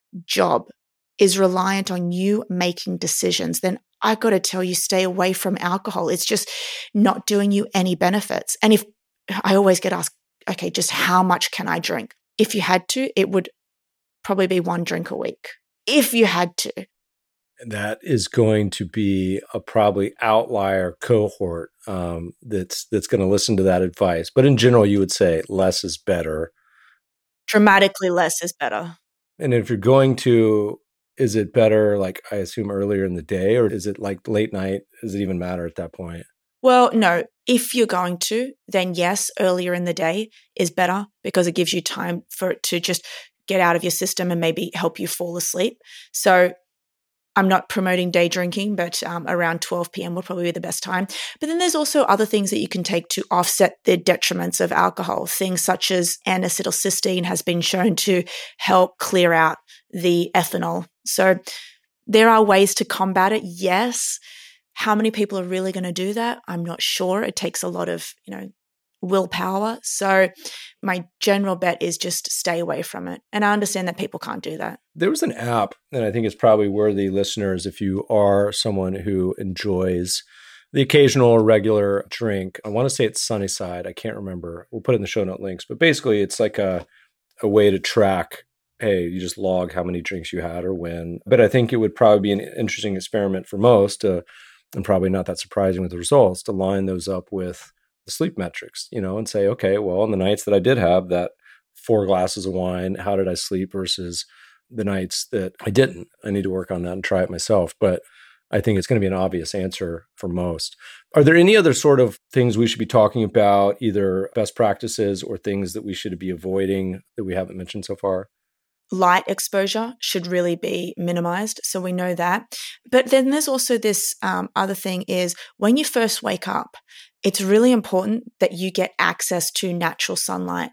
job is reliant on you making decisions, then I got to tell you, stay away from alcohol. It's just not doing you any benefits. And if I always get asked, okay, just how much can I drink? If you had to, it would probably be one drink a week. If you had to. That is going to be a probably outlier cohort um, that's that's going to listen to that advice. But in general, you would say less is better. Dramatically less is better. And if you're going to, is it better, like I assume earlier in the day, or is it like late night? Does it even matter at that point? Well, no. If you're going to, then yes, earlier in the day is better because it gives you time for it to just get out of your system and maybe help you fall asleep. So I'm not promoting day drinking, but um, around twelve p.m. will probably be the best time. But then there's also other things that you can take to offset the detriments of alcohol. Things such as N-acetylcysteine has been shown to help clear out the ethanol. So there are ways to combat it, yes. How many people are really going to do that? I'm not sure. It takes a lot of, you know, willpower. So my general bet is just stay away from it. And I understand that people can't do that. There was an app, and I think it's probably worthy listeners if you are someone who enjoys the occasional or regular drink. I want to say it's Sunnyside. I can't remember. We'll put it in the show note links. But basically, it's like a, a way to track, hey, you just log how many drinks you had or when. But I think it would probably be an interesting experiment for most, uh, and probably not that surprising with the results, to line those up with the sleep metrics, you know, and say, okay, well, on the nights that I did have that four glasses of wine, how did I sleep versus the nights that I didn't? I need to work on that and try it myself. But I think it's going to be an obvious answer for most. Are there any other sort of things we should be talking about, either best practices or things that we should be avoiding that we haven't mentioned so far? Light exposure should really be minimized. So we know that. But then there's also this um, other thing is when you first wake up, it's really important that you get access to natural sunlight.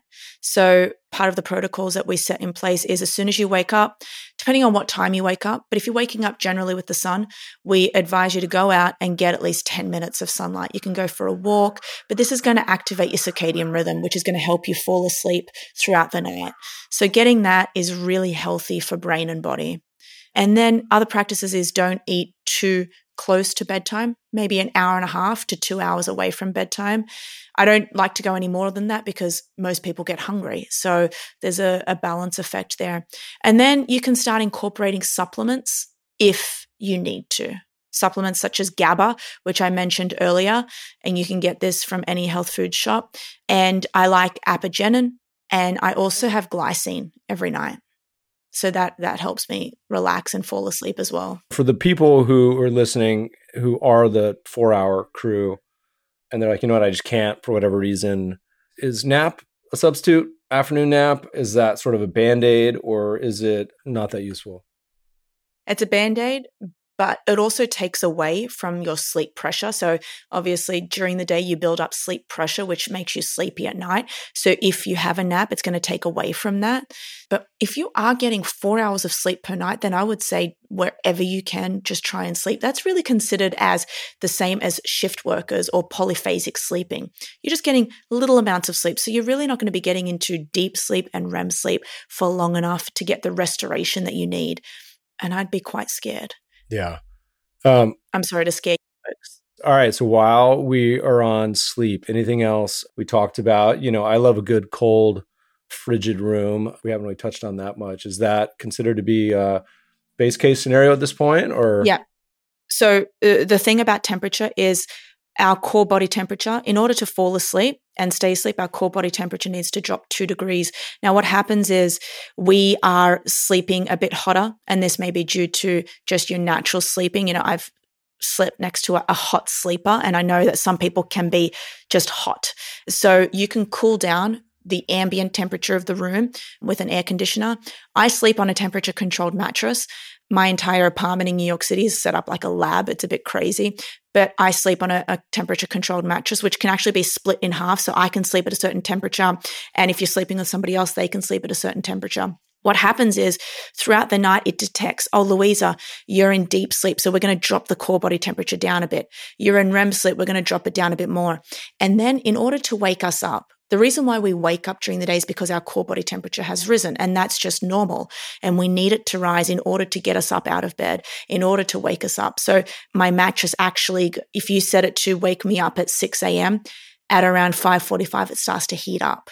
So part of the protocols that we set in place is as soon as you wake up, depending on what time you wake up, but if you're waking up generally with the sun, we advise you to go out and get at least ten minutes of sunlight. You can go for a walk, but this is going to activate your circadian rhythm, which is going to help you fall asleep throughout the night. So getting that is really healthy for brain and body. And then other practices is don't eat too close to bedtime, maybe an hour and a half to two hours away from bedtime. I don't like to go any more than that because most people get hungry. So there's a, a balance effect there. And then you can start incorporating supplements if you need to. supplements such as GABA, which I mentioned earlier, and you can get this from any health food shop. And I like apigenin, and I also have glycine every night. So that that helps me relax and fall asleep as well. For the people who are listening, who are the four-hour crew, and they're like, you know what, I just can't for whatever reason, is nap a substitute? Afternoon nap, is that sort of a Band-Aid, or is it not that useful? It's a Band-Aid, but it also takes away from your sleep pressure. So obviously during the day, you build up sleep pressure, which makes you sleepy at night. So if you have a nap, it's going to take away from that. But if you are getting four hours of sleep per night, then I would say wherever you can, just try and sleep. That's really considered as the same as shift workers or polyphasic sleeping. You're just getting little amounts of sleep. So you're really not going to be getting into deep sleep and R E M sleep for long enough to get the restoration that you need. And I'd be quite scared. Yeah. Um, I'm sorry to scare you folks. All right. So while we are on sleep, anything else we talked about? You know, I love a good cold, frigid room. We haven't really touched on that much. Is that considered to be a base case scenario at this point? Or yeah. So uh, the thing about temperature is our core body temperature, in order to fall asleep and stay asleep, our core body temperature needs to drop two degrees. Now, what happens is we are sleeping a bit hotter, and this may be due to just your natural sleeping. You know, I've slept next to a, a hot sleeper, and I know that some people can be just hot. So you can cool down the ambient temperature of the room with an air conditioner. I sleep on a temperature controlled mattress. My entire apartment in New York City is set up like a lab. It's a bit crazy, but I sleep on a, a temperature controlled mattress, which can actually be split in half. So I can sleep at a certain temperature. And if you're sleeping with somebody else, they can sleep at a certain temperature. What happens is throughout the night, it detects, oh, Louisa, you're in deep sleep. So we're going to drop the core body temperature down a bit. You're in R E M sleep. We're going to drop it down a bit more. And then in order to wake us up, the reason why we wake up during the day is because our core body temperature has risen, and that's just normal. And we need it to rise in order to get us up out of bed, in order to wake us up. So my mattress actually, if you set it to wake me up at six a.m., at around five forty-five, it starts to heat up.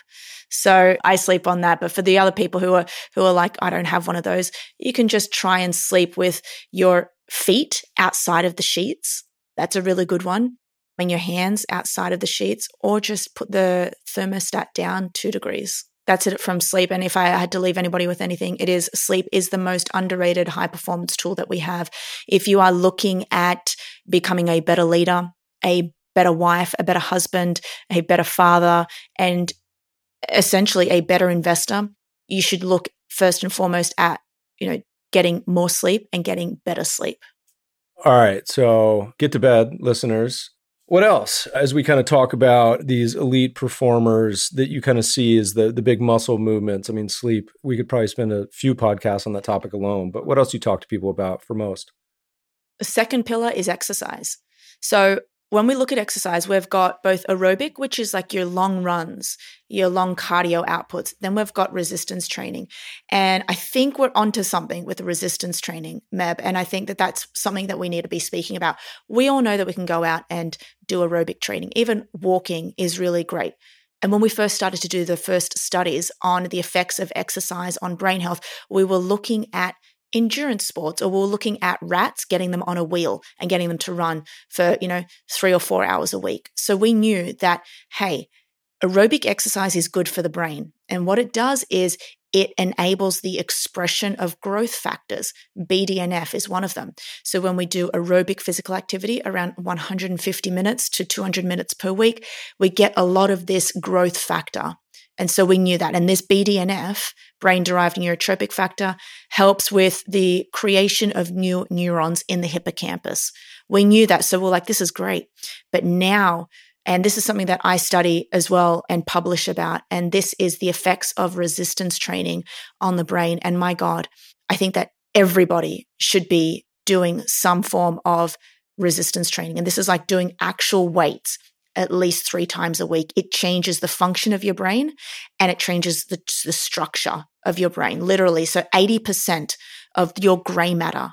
So I sleep on that. But for the other people who are who are like, I don't have one of those, you can just try and sleep with your feet outside of the sheets. That's a really good one. And your hands outside of the sheets, or just put the thermostat down two degrees. That's it from sleep. And if I had to leave anybody with anything, it is sleep is the most underrated high performance tool that we have. If you are looking at becoming a better leader, a better wife, a better husband, a better father, and essentially a better investor, you should look first and foremost at, you know, getting more sleep and getting better sleep. All right. So get to bed, listeners. What else? As we kind of talk about these elite performers that you kind of see as the, the big muscle movements, I mean, sleep, we could probably spend a few podcasts on that topic alone, but what else do you talk to people about for most? The second pillar is exercise. So when we look at exercise, we've got both aerobic, which is like your long runs, your long cardio outputs. Then we've got resistance training. And I think we're onto something with the resistance training, Meb. And I think that that's something that we need to be speaking about. We all know that we can go out and do aerobic training. Even walking is really great. And when we first started to do the first studies on the effects of exercise on brain health, we were looking at endurance sports, or we're looking at rats, getting them on a wheel and getting them to run for, you know, three or four hours a week. So we knew that, hey, aerobic exercise is good for the brain. And what it does is it enables the expression of growth factors. B D N F is one of them. So when we do aerobic physical activity around one hundred fifty minutes to two hundred minutes per week, we get a lot of this growth factor. And so we knew that. And this B D N F, brain-derived neurotrophic factor, helps with the creation of new neurons in the hippocampus. We knew that. So we're like, this is great. But now, and this is something that I study as well and publish about, and this is the effects of resistance training on the brain. And my God, I think that everybody should be doing some form of resistance training. And this is like doing actual weights at least three times a week. It changes the function of your brain, and it changes the, the structure of your brain, literally. So eighty percent of your gray matter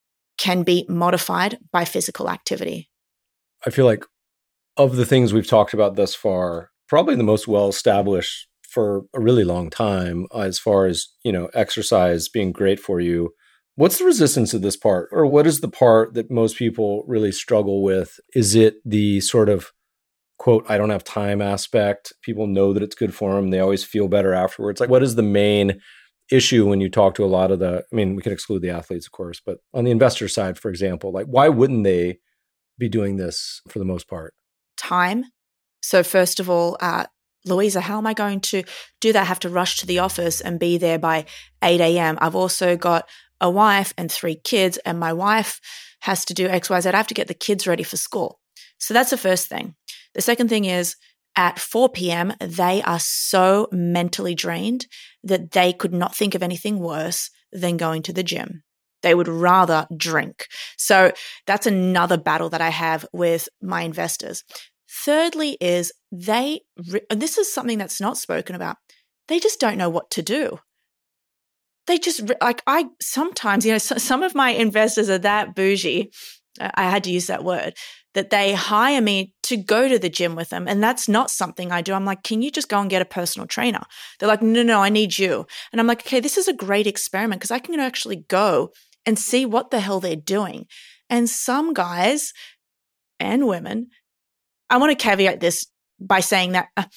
can be modified by physical activity. I feel like of the things we've talked about thus far, probably the most well-established for a really long time as far as, you know, exercise being great for you, What's the resistance of this part? Or what is the part that most people really struggle with? Is it the sort of, quote, I don't have time aspect? People know that it's good for them. They always feel better afterwards. Like, what is the main issue when you talk to a lot of the, I mean, we can exclude the athletes, of course, but on the investor side, for example, like, why wouldn't they be doing this for the most part? Time. So first of all, uh, Louisa, how am I going to do that? I have to rush to the office and be there by eight a.m. I've also got a wife and three kids, and my wife has to do X, Y, Z. I have to get the kids ready for school. So that's the first thing. The second thing is at four p.m., they are so mentally drained that they could not think of anything worse than going to the gym. They would rather drink. So that's another battle that I have with my investors. Thirdly is they, and this is something that's not spoken about, they just don't know what to do. They just, like I, sometimes, you know, some of my investors are that bougie, I had to use that word, that they hire me to go to the gym with them. And that's not something I do. I'm like, can you just go and get a personal trainer? They're like, no, no, I need you. And I'm like, okay, this is a great experiment because I can actually go and see what the hell they're doing. And some guys and women, I want to caveat this by saying that uh,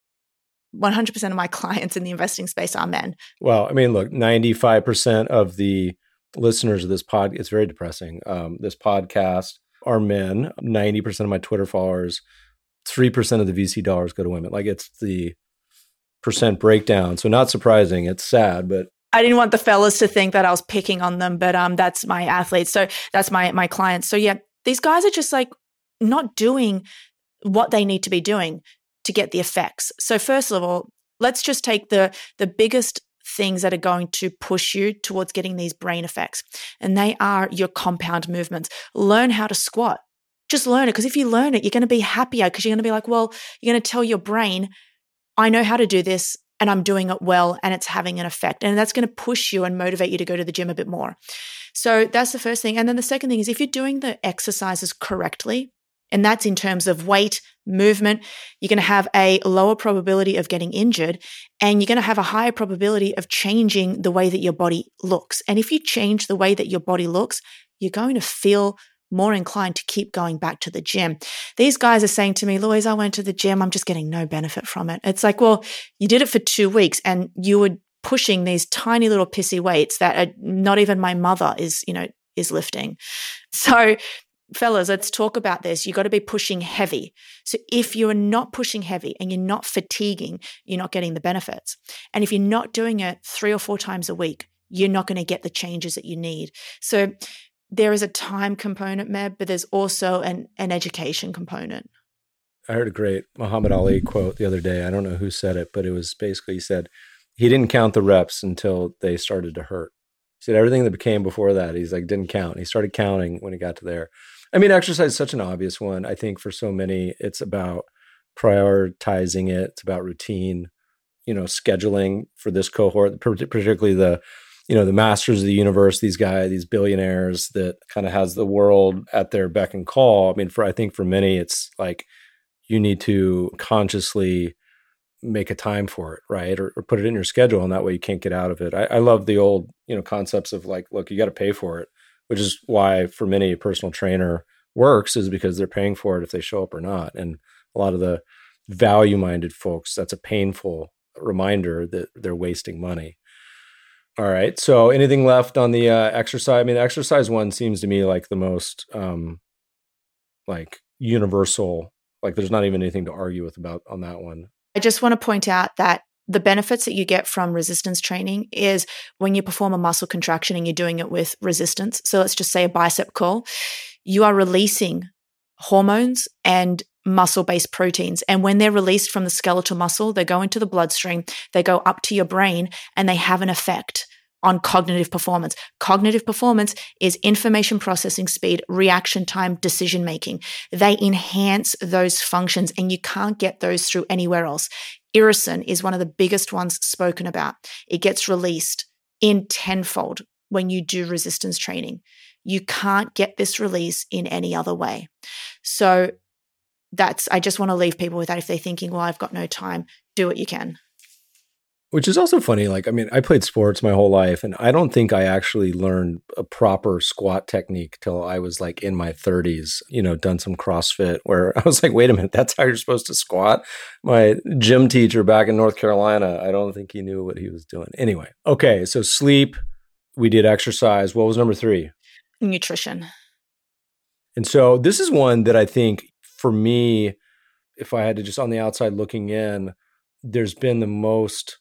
one hundred percent of my clients in the investing space are men. Well, I mean, look, ninety-five percent of the listeners of this pod, it's very depressing. Um, this podcast are men. ninety percent of my Twitter followers, three percent of the V C dollars go to women. Like, it's the percent breakdown. So not surprising. It's sad, but I didn't want the fellas to think that I was picking on them, but um, that's my athletes. So that's my my clients. So yeah, these guys are just like not doing what they need to be doing to get the effects. So first of all, let's just take the the biggest things that are going to push you towards getting these brain effects. And they are your compound movements. Learn how to squat. Just learn it. Because if you learn it, you're going to be happier because you're going to be like, well, you're going to tell your brain, I know how to do this and I'm doing it well and it's having an effect. And that's going to push you and motivate you to go to the gym a bit more. So that's the first thing. And then the second thing is if you're doing the exercises correctly, and that's in terms of weight, movement, you're going to have a lower probability of getting injured and you're going to have a higher probability of changing the way that your body looks. And if you change the way that your body looks, you're going to feel more inclined to keep going back to the gym. These guys are saying to me, Louise, I went to the gym. I'm just getting no benefit from it. It's like, well, you did it for two weeks and you were pushing these tiny little pissy weights that are not even my mother is, you know, is lifting. So fellas, let's talk about this. You've got to be pushing heavy. So if you're not pushing heavy and you're not fatiguing, you're not getting the benefits. And if you're not doing it three or four times a week, you're not going to get the changes that you need. So there is a time component, Meb, but there's also an, an education component. I heard a great Muhammad Ali quote the other day. I don't know who said it, but it was basically, he said, he didn't count the reps until they started to hurt. He said everything that became before that, he's like, didn't count. He started counting when he got to there. I mean, exercise is such an obvious one. I think for so many, it's about prioritizing it. It's about routine, you know, scheduling for this cohort, particularly the, you know, the masters of the universe, these guys, these billionaires that kind of has the world at their beck and call. I mean, for, I think for many, it's like you need to consciously make a time for it, right? Or, or put it in your schedule, and that way you can't get out of it. I, I love the old, you know, concepts of like, look, you got to pay for it, which is why for many a personal trainer works, is because they're paying for it if they show up or not. And a lot of the value-minded folks, that's a painful reminder that they're wasting money. All right. So anything left on the uh, exercise? I mean, the exercise one seems to me like the most um, like universal, like there's not even anything to argue with about on that one. I just want to point out that the benefits that you get from resistance training is when you perform a muscle contraction and you're doing it with resistance. So let's just say a bicep curl, you are releasing hormones and muscle-based proteins. And when they're released from the skeletal muscle, they go into the bloodstream, they go up to your brain, and they have an effect on cognitive performance. Cognitive performance is information processing speed, reaction time, decision making. They enhance those functions, and you can't get those through anywhere else. Irisin is one of the biggest ones spoken about. It gets released in tenfold when you do resistance training. You can't get this release in any other way. So that's, I just want to leave people with that. If they're thinking, well, I've got no time, do what you can. Which is also funny. Like, I mean, I played sports my whole life, and I don't think I actually learned a proper squat technique till I was like in my thirties, you know, done some CrossFit where I was like, wait a minute, that's how you're supposed to squat? My gym teacher back in North Carolina, I don't think he knew what he was doing. Anyway, okay, so sleep, we did exercise. What was number three? Nutrition. And so this is one that I think for me, if I had to just on the outside looking in, there's been the most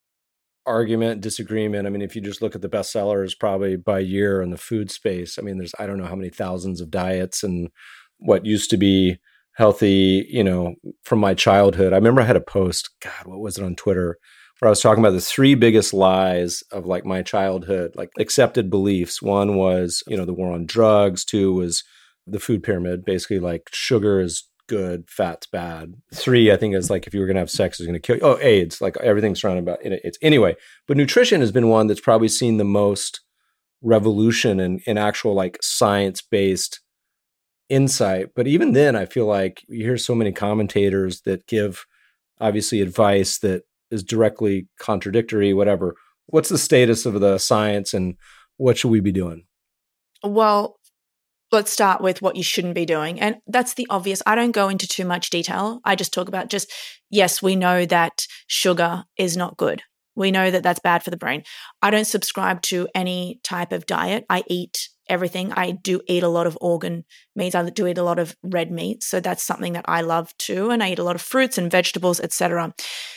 argument, disagreement. I mean, if you just look at the bestsellers probably by year in the food space, I mean, there's, I don't know how many thousands of diets and what used to be healthy, you know, from my childhood. I remember I had a post, God, what was it on Twitter, where I was talking about the three biggest lies of like my childhood, like accepted beliefs. One was, you know, the war on drugs. Two was the food pyramid, basically like sugar is good, fat's bad. Three, I think, is like if you were going to have sex, it's going to kill you. Oh, AIDS, like everything's surrounded by AIDS. Anyway, but nutrition has been one that's probably seen the most revolution in, in actual like science-based insight. But even then, I feel like you hear so many commentators that give obviously advice that is directly contradictory, whatever. What's the status of the science and what should we be doing? Well, let's start with what you shouldn't be doing. And that's the obvious. I don't go into too much detail. I just talk about just, yes, we know that sugar is not good. We know that that's bad for the brain. I don't subscribe to any type of diet. I eat everything. I do eat a lot of organ meats. I do eat a lot of red meat. So that's something that I love too. And I eat a lot of fruits and vegetables, et cetera.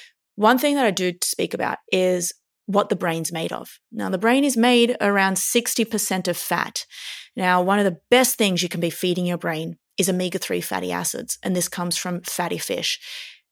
One thing that I do speak about is what the brain's made of. Now, the brain is made around sixty percent of fat. Now, one of the best things you can be feeding your brain is omega three fatty acids, and this comes from fatty fish.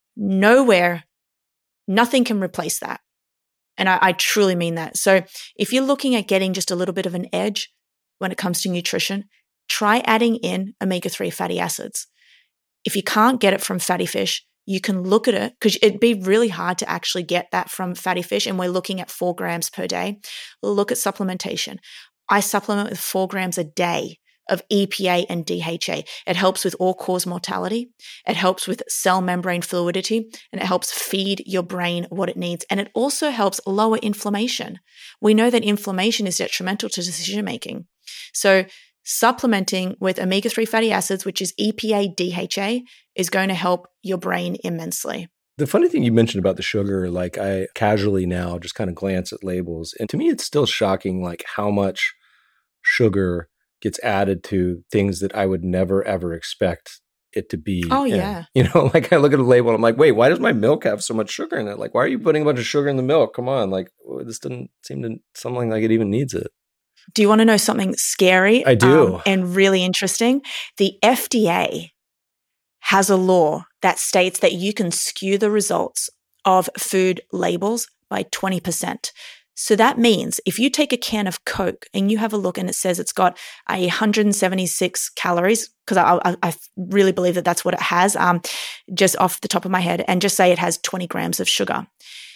Nowhere, nothing can replace that. And I, I truly mean that. So if you're looking at getting just a little bit of an edge when it comes to nutrition, try adding in omega three fatty acids. If you can't get it from fatty fish, you can look at it because it'd be really hard to actually get that from fatty fish. And we're looking at four grams per day. Look at supplementation. I supplement with four grams a day of E P A and D H A. It helps with all-cause mortality. It helps with cell membrane fluidity, and it helps feed your brain what it needs. And it also helps lower inflammation. We know that inflammation is detrimental to decision-making. So supplementing with omega three fatty acids, which is E P A, D H A, is going to help your brain immensely. The funny thing you mentioned about the sugar, like I casually now just kind of glance at labels. And to me, it's still shocking, like how much sugar gets added to things that I would never, ever expect it to be. Oh, in. yeah. You know, like I look at a label and I'm like, wait, why does my milk have so much sugar in it? Like, why are you putting a bunch of sugar in the milk? Come on. Like, this doesn't seem to something like it even needs it. Do you want to know something scary? I do. Um, and really interesting? The F D A has a law that states that you can skew the results of food labels by twenty percent. So that means if you take a can of Coke and you have a look and it says it's got a one hundred seventy-six calories, because I, I, I really believe that that's what it has, um, just off the top of my head, and just say it has twenty grams of sugar.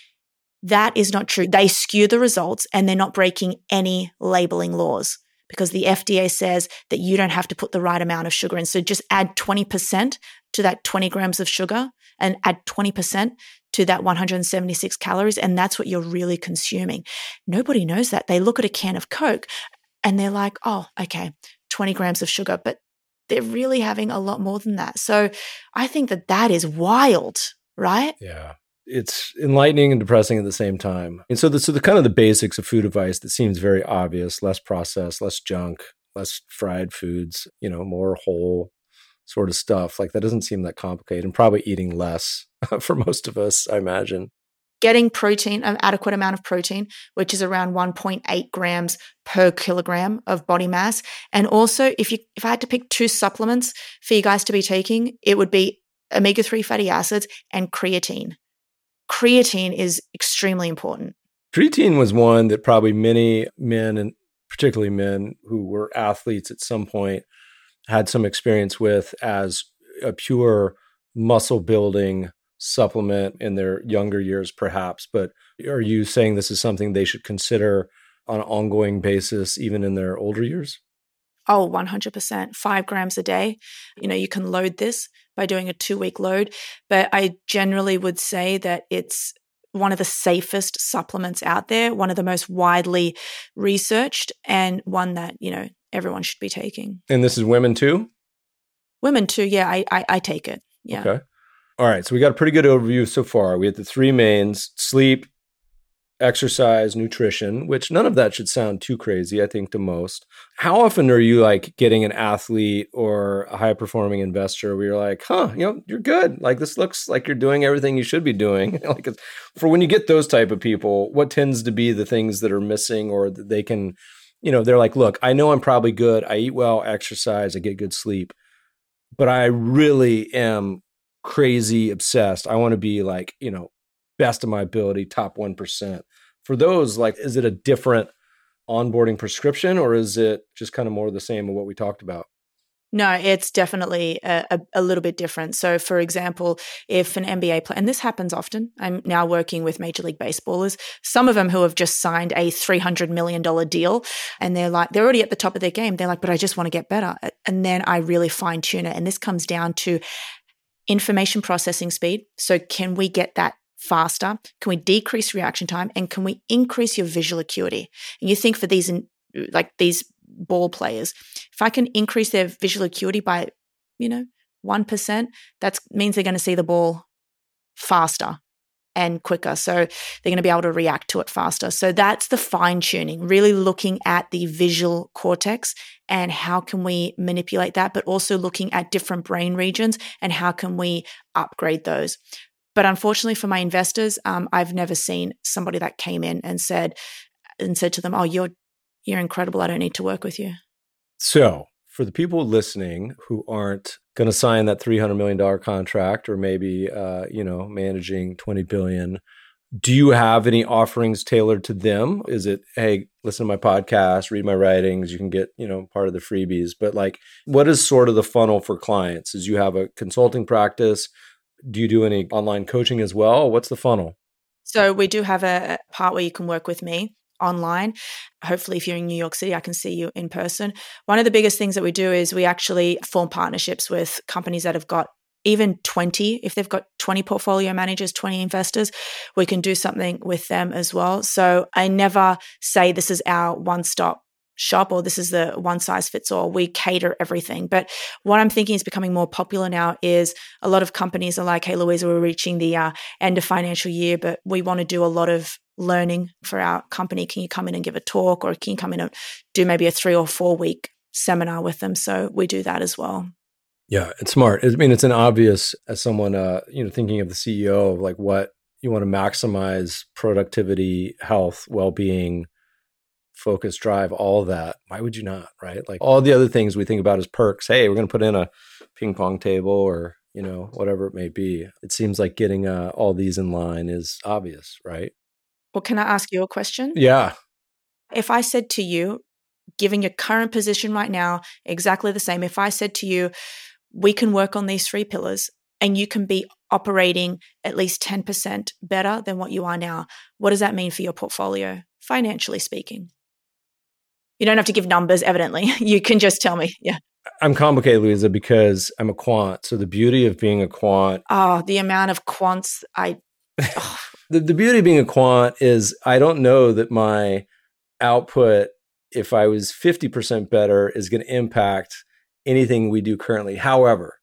That is not true. They skew the results and they're not breaking any labeling laws because the F D A says that you don't have to put the right amount of sugar in. So just add twenty percent to that twenty grams of sugar and add twenty percent to that one hundred seventy-six calories, and that's what you're really consuming. Nobody knows that. They look at a can of Coke and they're like, oh, okay, twenty grams of sugar, but they're really having a lot more than that. So I think that that is wild, right? Yeah. It's enlightening and depressing at the same time. And so the, so the kind of the basics of food advice that seems very obvious, less processed, less junk, less fried foods, you know, more whole sort of stuff. Like that doesn't seem that complicated, and probably eating less for most of us, I imagine. Getting protein, an adequate amount of protein, which is around one point eight grams per kilogram of body mass. And also, if you if I had to pick two supplements for you guys to be taking, it would be omega three fatty acids and creatine. Creatine is extremely important. Creatine was one that probably many men, and particularly men who were athletes at some point, had some experience with as a pure muscle building supplement in their younger years, perhaps. But are you saying this is something they should consider on an ongoing basis, even in their older years? Oh, one hundred percent. Five grams a day. You know, you can load this by doing a two-week load. But I generally would say that it's one of the safest supplements out there, one of the most widely researched, and one that, you know, everyone should be taking. And this is women too? Women too, yeah, I, I, I take it, yeah. Okay. All right, so we got a pretty good overview so far. We had the three mains: sleep, exercise, nutrition, which none of that should sound too crazy, I think, to most. How often are you like getting an athlete or a high performing investor where you're like, huh, you know, you're good. Like this looks like you're doing everything you should be doing. Like for when you get those type of people, what tends to be the things that are missing or that they can, you know, they're like, look, I know I'm probably good. I eat well, exercise, I get good sleep, but I really am crazy obsessed. I want to be like, you know, best of my ability, top one percent. For those, like, is it a different onboarding prescription or is it just kind of more the same of what we talked about? No, it's definitely a, a, a little bit different. So, for example, if an N B A player, and this happens often, I'm now working with Major League Baseballers, some of them who have just signed a three hundred million dollars deal, and they're like, they're already at the top of their game. They're like, but I just want to get better. And then I really fine tune it. And this comes down to information processing speed. So can we get that faster? Can we decrease reaction time? And can we increase your visual acuity? And you think for these, like these ball players, if I can increase their visual acuity by, you know, one percent, that means they're going to see the ball faster and quicker. So they're going to be able to react to it faster. So that's the fine tuning, really looking at the visual cortex and how can we manipulate that, but also looking at different brain regions and how can we upgrade those. But unfortunately for my investors, um, I've never seen somebody that came in and said and said to them, "Oh, you're you're incredible. I don't need to work with you." So for the people listening who aren't going to sign that three hundred million dollars contract or maybe, uh, you know, managing twenty billion dollars, do you have any offerings tailored to them? Is it, hey, listen to my podcast, read my writings, you can get, you know, part of the freebies. But like, what is sort of the funnel for clients? Is you have a consulting practice? Do you do any online coaching as well? What's the funnel? So we do have a part where you can work with me online. Hopefully, if you're in New York City, I can see you in person. One of the biggest things that we do is we actually form partnerships with companies that have got even twenty, if they've got twenty portfolio managers, twenty investors, we can do something with them as well. So I never say this is our one-stop shop or this is the one size fits all. We cater everything. But what I'm thinking is becoming more popular now is a lot of companies are like, hey, Louisa, we're reaching the uh, end of financial year, but we want to do a lot of learning for our company. Can you come in and give a talk, or can you come in and do maybe a three or four week seminar with them? So we do that as well. Yeah, it's smart. I mean, it's an obvious, as someone, uh, you know, thinking of the C E O of like what you want to maximize productivity, health, well-being, focus, drive, all of that. Why would you not, right? Like all the other things we think about as perks. Hey, we're going to put in a ping pong table or, you know, whatever it may be. It seems like getting uh, all these in line is obvious, right? Well, can I ask you a question? Yeah. If I said to you, given your current position right now, exactly the same, if I said to you, we can work on these three pillars and you can be operating at least ten percent better than what you are now, what does that mean for your portfolio, financially speaking? You don't have to give numbers, evidently. You can just tell me. Yeah. I'm complicated, Louisa, because I'm a quant. So the beauty of being a quant. Oh, the amount of quants I. Oh. the, the beauty of being a quant is I don't know that my output, if I was fifty percent better, is going to impact anything we do currently. However,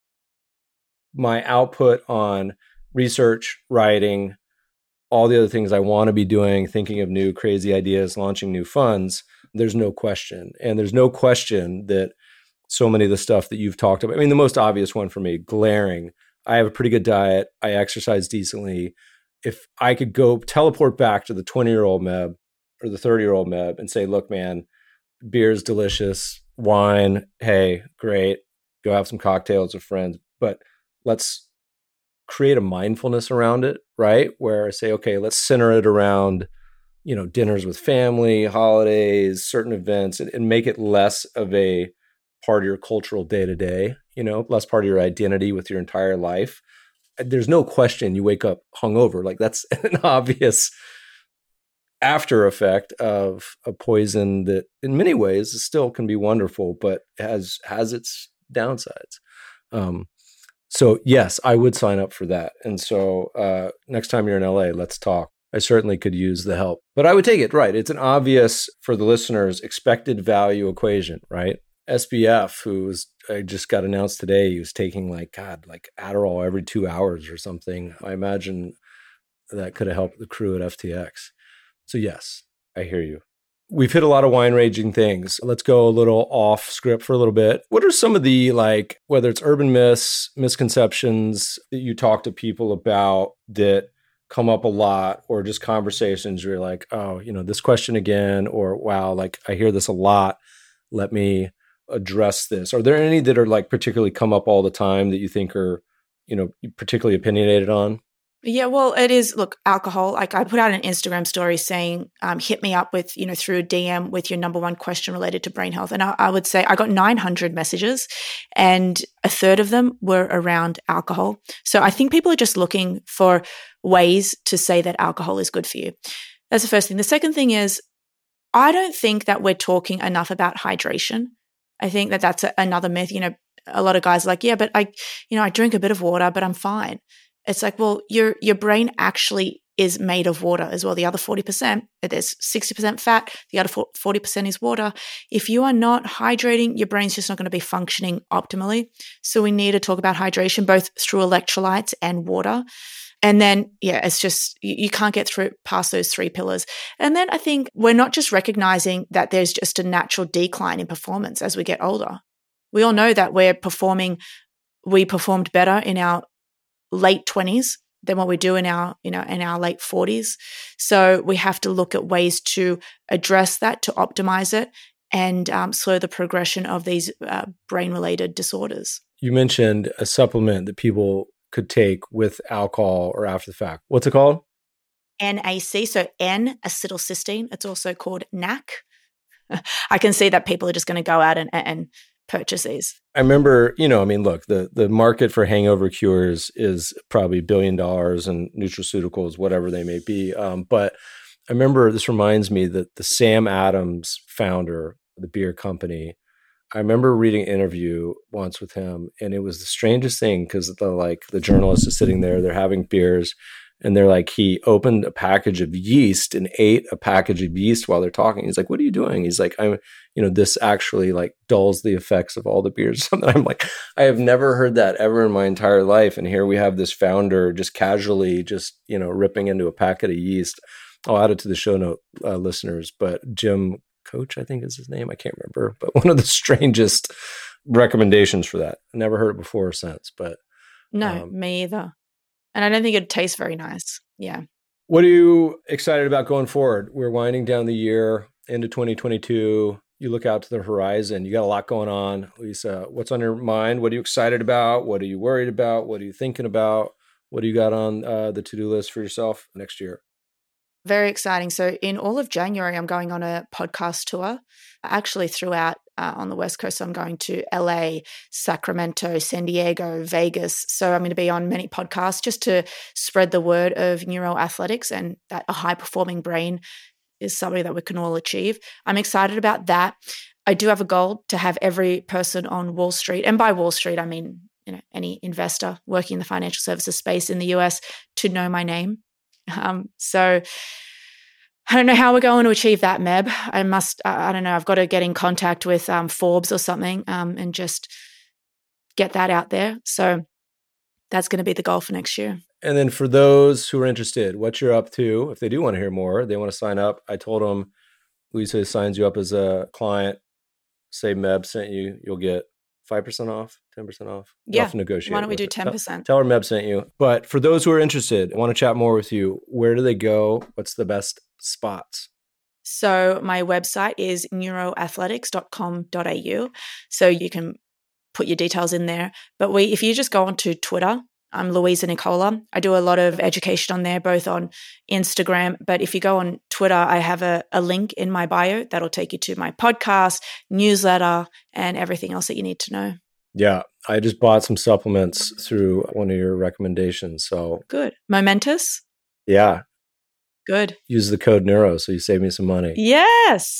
my output on research, writing, all the other things I want to be doing, thinking of new crazy ideas, launching new funds, there's no question. And there's no question that so many of the stuff that you've talked about, I mean, the most obvious one for me, glaring, I have a pretty good diet. I exercise decently. If I could go teleport back to the twenty-year-old Meb or the thirty-year-old Meb and say, look, man, beer is delicious, wine, hey, great, go have some cocktails with friends, but let's create a mindfulness around it, right? Where I say, okay, let's center it around, you know, dinners with family, holidays, certain events, and, and make it less of a part of your cultural day-to-day, you know, less part of your identity with your entire life. There's no question you wake up hungover. Like that's an obvious after effect of a poison that in many ways still can be wonderful, but has has its downsides. Um, So yes, I would sign up for that. And so uh, next time you're in L A, let's talk. I certainly could use the help, but I would take it. Right. It's an obvious, for the listeners, expected value equation, right? S B F, who was, I just got announced today, he was taking like, God, like Adderall every two hours or something. I imagine that could have helped the crew at F T X. So yes, I hear you. We've hit a lot of wine raging things. Let's go a little off script for a little bit. What are some of the, like, whether it's urban myths, misconceptions that you talk to people about that come up a lot, or just conversations where you're like, oh, you know, this question again, or wow, like I hear this a lot. Let me address this. Are there any that are like particularly come up all the time that you think are, you know, particularly opinionated on? Yeah, well, it is, look, alcohol. Like I put out an Instagram story saying, um, hit me up with, you know, through a D M with your number one question related to brain health. And I, I would say I got nine hundred messages and a third of them were around alcohol. So I think people are just looking for ways to say that alcohol is good for you. That's the first thing. The second thing is, I don't think that we're talking enough about hydration. I think that that's a, another myth. You know, a lot of guys are like, yeah, but I, you know, I drink a bit of water, but I'm fine. It's like, well, your your brain actually is made of water as well. The other forty percent, there's sixty percent fat, the other forty percent is water. If you are not hydrating, your brain's just not going to be functioning optimally. So we need to talk about hydration, both through electrolytes and water. And then, yeah, it's just, you, you can't get through past those three pillars. And then I think we're not just recognizing that there's just a natural decline in performance as we get older. We all know that we're performing, we performed better in our late twenties than what we do in our, you know, in our late forties. So we have to look at ways to address that, to optimize it, and um, slow the progression of these uh, brain-related disorders. You mentioned a supplement that people could take with alcohol or after the fact. What's it called? N A C, so N-acetylcysteine. It's also called N A C. I can see that people are just going to go out and, and purchase these. I remember, you know, I mean, look, the, the market for hangover cures is probably a billion dollars, and nutraceuticals, whatever they may be. Um, but I remember, this reminds me that the Sam Adams founder of the beer company, I remember reading an interview once with him, and it was the strangest thing because the like the journalist is sitting there, they're having beers, and they're like, he opened a package of yeast and ate a package of yeast while they're talking. He's like, what are you doing? He's like, I'm, you know, this actually like dulls the effects of all the beers. And I'm like, I have never heard that ever in my entire life. And here we have this founder just casually just, you know, ripping into a packet of yeast. I'll add it to the show note, uh, listeners, but Jim Coach, I think is his name. I can't remember, but one of the strangest recommendations for that. I never heard it before or since, but. No, um, me either. And I don't think it tastes very nice. Yeah. What are you excited about going forward? We're winding down the year into twenty twenty-two. You look out to the horizon. You got a lot going on. Lisa, what's on your mind? What are you excited about? What are you worried about? What are you thinking about? What do you got on uh, the to-do list for yourself next year? Very exciting. So in all of January, I'm going on a podcast tour, actually throughout uh, on the West Coast. So I'm going to L A, Sacramento, San Diego, Vegas. So I'm going to be on many podcasts just to spread the word of neuroathletics and that a high-performing brain is something that we can all achieve. I'm excited about that. I do have a goal to have every person on Wall Street, and by Wall Street, I mean, you know, any investor working in the financial services space in the U S to know my name. Um, so I don't know how we're going to achieve that, Meb. I must, I, I don't know, I've got to get in contact with um, Forbes or something um, and just get that out there. So that's going to be the goal for next year. And then for those who are interested, what you're up to, if they do want to hear more, they want to sign up. I told them, Lisa signs you up as a client, say Meb sent you, you'll get five percent off, ten percent off. Yeah. We'll negotiate. Why don't we do ten percent? Tell, tell her Meb sent you. But for those who are interested, want to chat more with you, where do they go? What's the best spots? So my website is neuroathletics dot com dot a u. So you can put your details in there. But we, if you just go onto Twitter, I'm Louisa Nicola. I do a lot of education on there, both on Instagram. But if you go on Twitter, I have a, a link in my bio that'll take you to my podcast, newsletter, and everything else that you need to know. Yeah. I just bought some supplements through one of your recommendations. So good. Momentous? Yeah. Good. Use the code Neuro so you save me some money. Yes.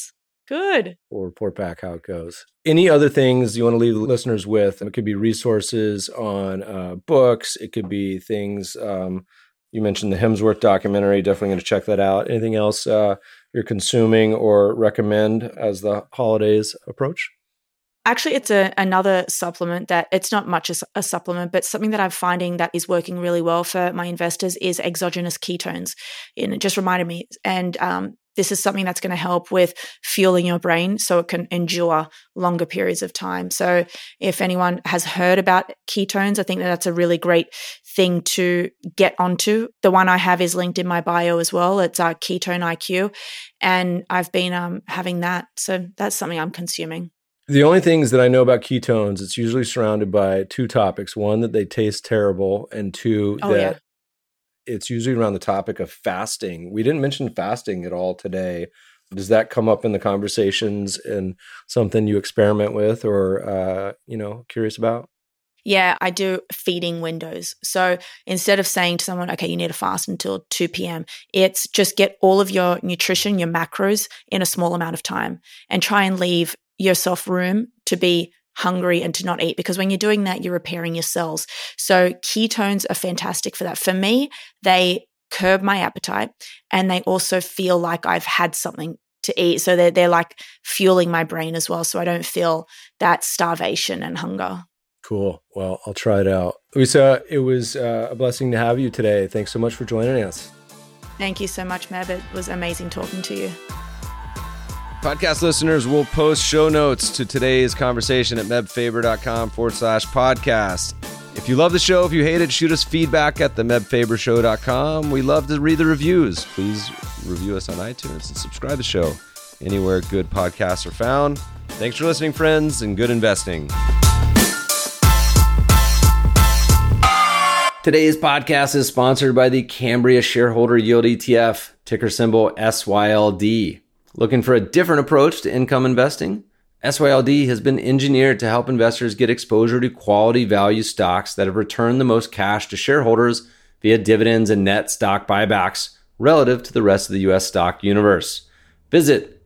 Good. We'll report back how it goes. Any other things you want to leave the listeners with? It could be resources on uh, books. It could be things, um, you mentioned the Hemsworth documentary. Definitely going to check that out. Anything else uh, you're consuming or recommend as the holidays approach? Actually, it's a, another supplement that it's not much a, a supplement, but something that I'm finding that is working really well for my investors is exogenous ketones. And it just reminded me. And um, this is something that's going to help with fueling your brain so it can endure longer periods of time. So if anyone has heard about ketones, I think that that's a really great thing to get onto. The one I have is linked in my bio as well. It's uh, Ketone I Q. And I've been um, having that. So that's something I'm consuming. The only things that I know about ketones, it's usually surrounded by two topics. One, that they taste terrible, and two, Oh, that yeah. it's usually around the topic of fasting. We didn't mention fasting at all today. Does that come up in the conversations and something you experiment with or, uh, you know, curious about? Yeah, I do feeding windows. So instead of saying to someone, okay, you need to fast until two p.m., it's just get all of your nutrition, your macros in a small amount of time and try and leave yourself room to be hungry and to not eat, because when you're doing that, you're repairing your cells. So ketones are fantastic for that. For me, they curb my appetite and they also feel like I've had something to eat. So they're, they're like fueling my brain as well. So I don't feel that starvation and hunger. Cool. Well, I'll try it out. Louisa, it was uh, a blessing to have you today. Thanks so much for joining us. Thank you so much, Meb. It was amazing talking to you. Podcast listeners will post show notes to today's conversation at mebfaber.com forward slash podcast. If you love the show, if you hate it, shoot us feedback at the meb faber show dot com. We love to read the reviews. Please review us on iTunes and subscribe to the show anywhere good podcasts are found. Thanks for listening, friends, and good investing. Today's podcast is sponsored by the Cambria Shareholder Yield E T F, ticker symbol S Y L D. Looking for a different approach to income investing? S Y L D has been engineered to help investors get exposure to quality value stocks that have returned the most cash to shareholders via dividends and net stock buybacks relative to the rest of the U S stock universe. Visit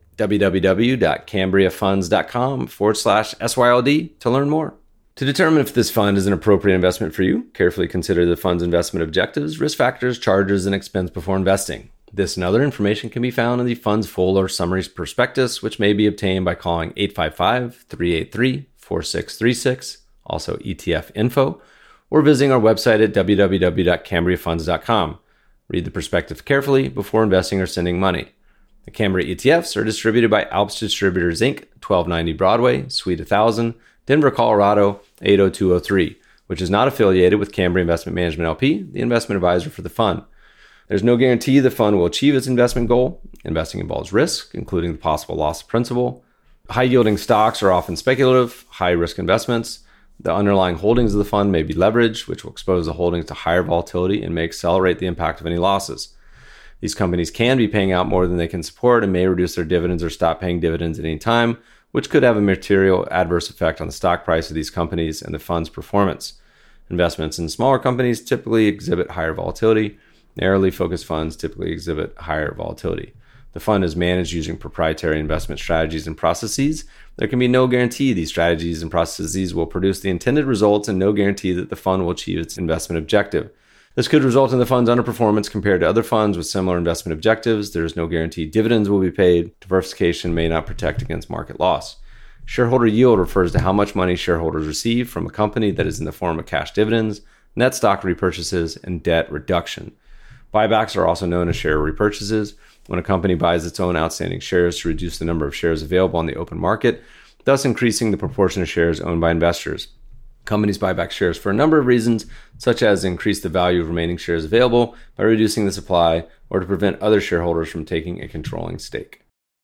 www.cambriafunds.com forward slash SYLD to learn more. To determine if this fund is an appropriate investment for you, carefully consider the fund's investment objectives, risk factors, charges, and expense before investing. This and other information can be found in the fund's full or summary prospectus, which may be obtained by calling eight five five, three eight three, four six three six, also E T F info, or visiting our website at w w w dot cambria funds dot com. Read the prospectus carefully before investing or sending money. The Cambria E T Fs are distributed by Alps Distributors, Incorporated, twelve ninety Broadway, Suite one thousand, Denver, Colorado, eight oh two oh three, which is not affiliated with Cambria Investment Management L P, the investment advisor for the fund. There's no guarantee the fund will achieve its investment goal. Investing involves risk, including the possible loss of principal. High-yielding stocks are often speculative, high-risk investments. The underlying holdings of the fund may be leveraged, which will expose the holdings to higher volatility and may accelerate the impact of any losses. These companies can be paying out more than they can support and may reduce their dividends or stop paying dividends at any time, which could have a material adverse effect on the stock price of these companies and the fund's performance. Investments in smaller companies typically exhibit higher volatility. Narrowly focused funds typically exhibit higher volatility. The fund is managed using proprietary investment strategies and processes. There can be no guarantee these strategies and processes will produce the intended results and no guarantee that the fund will achieve its investment objective. This could result in the fund's underperformance compared to other funds with similar investment objectives. There is no guarantee dividends will be paid. Diversification may not protect against market loss. Shareholder yield refers to how much money shareholders receive from a company that is in the form of cash dividends, net stock repurchases, and debt reduction. Buybacks are also known as share repurchases, when a company buys its own outstanding shares to reduce the number of shares available on the open market, thus increasing the proportion of shares owned by investors. Companies buy back shares for a number of reasons, such as increase the value of remaining shares available by reducing the supply or to prevent other shareholders from taking a controlling stake.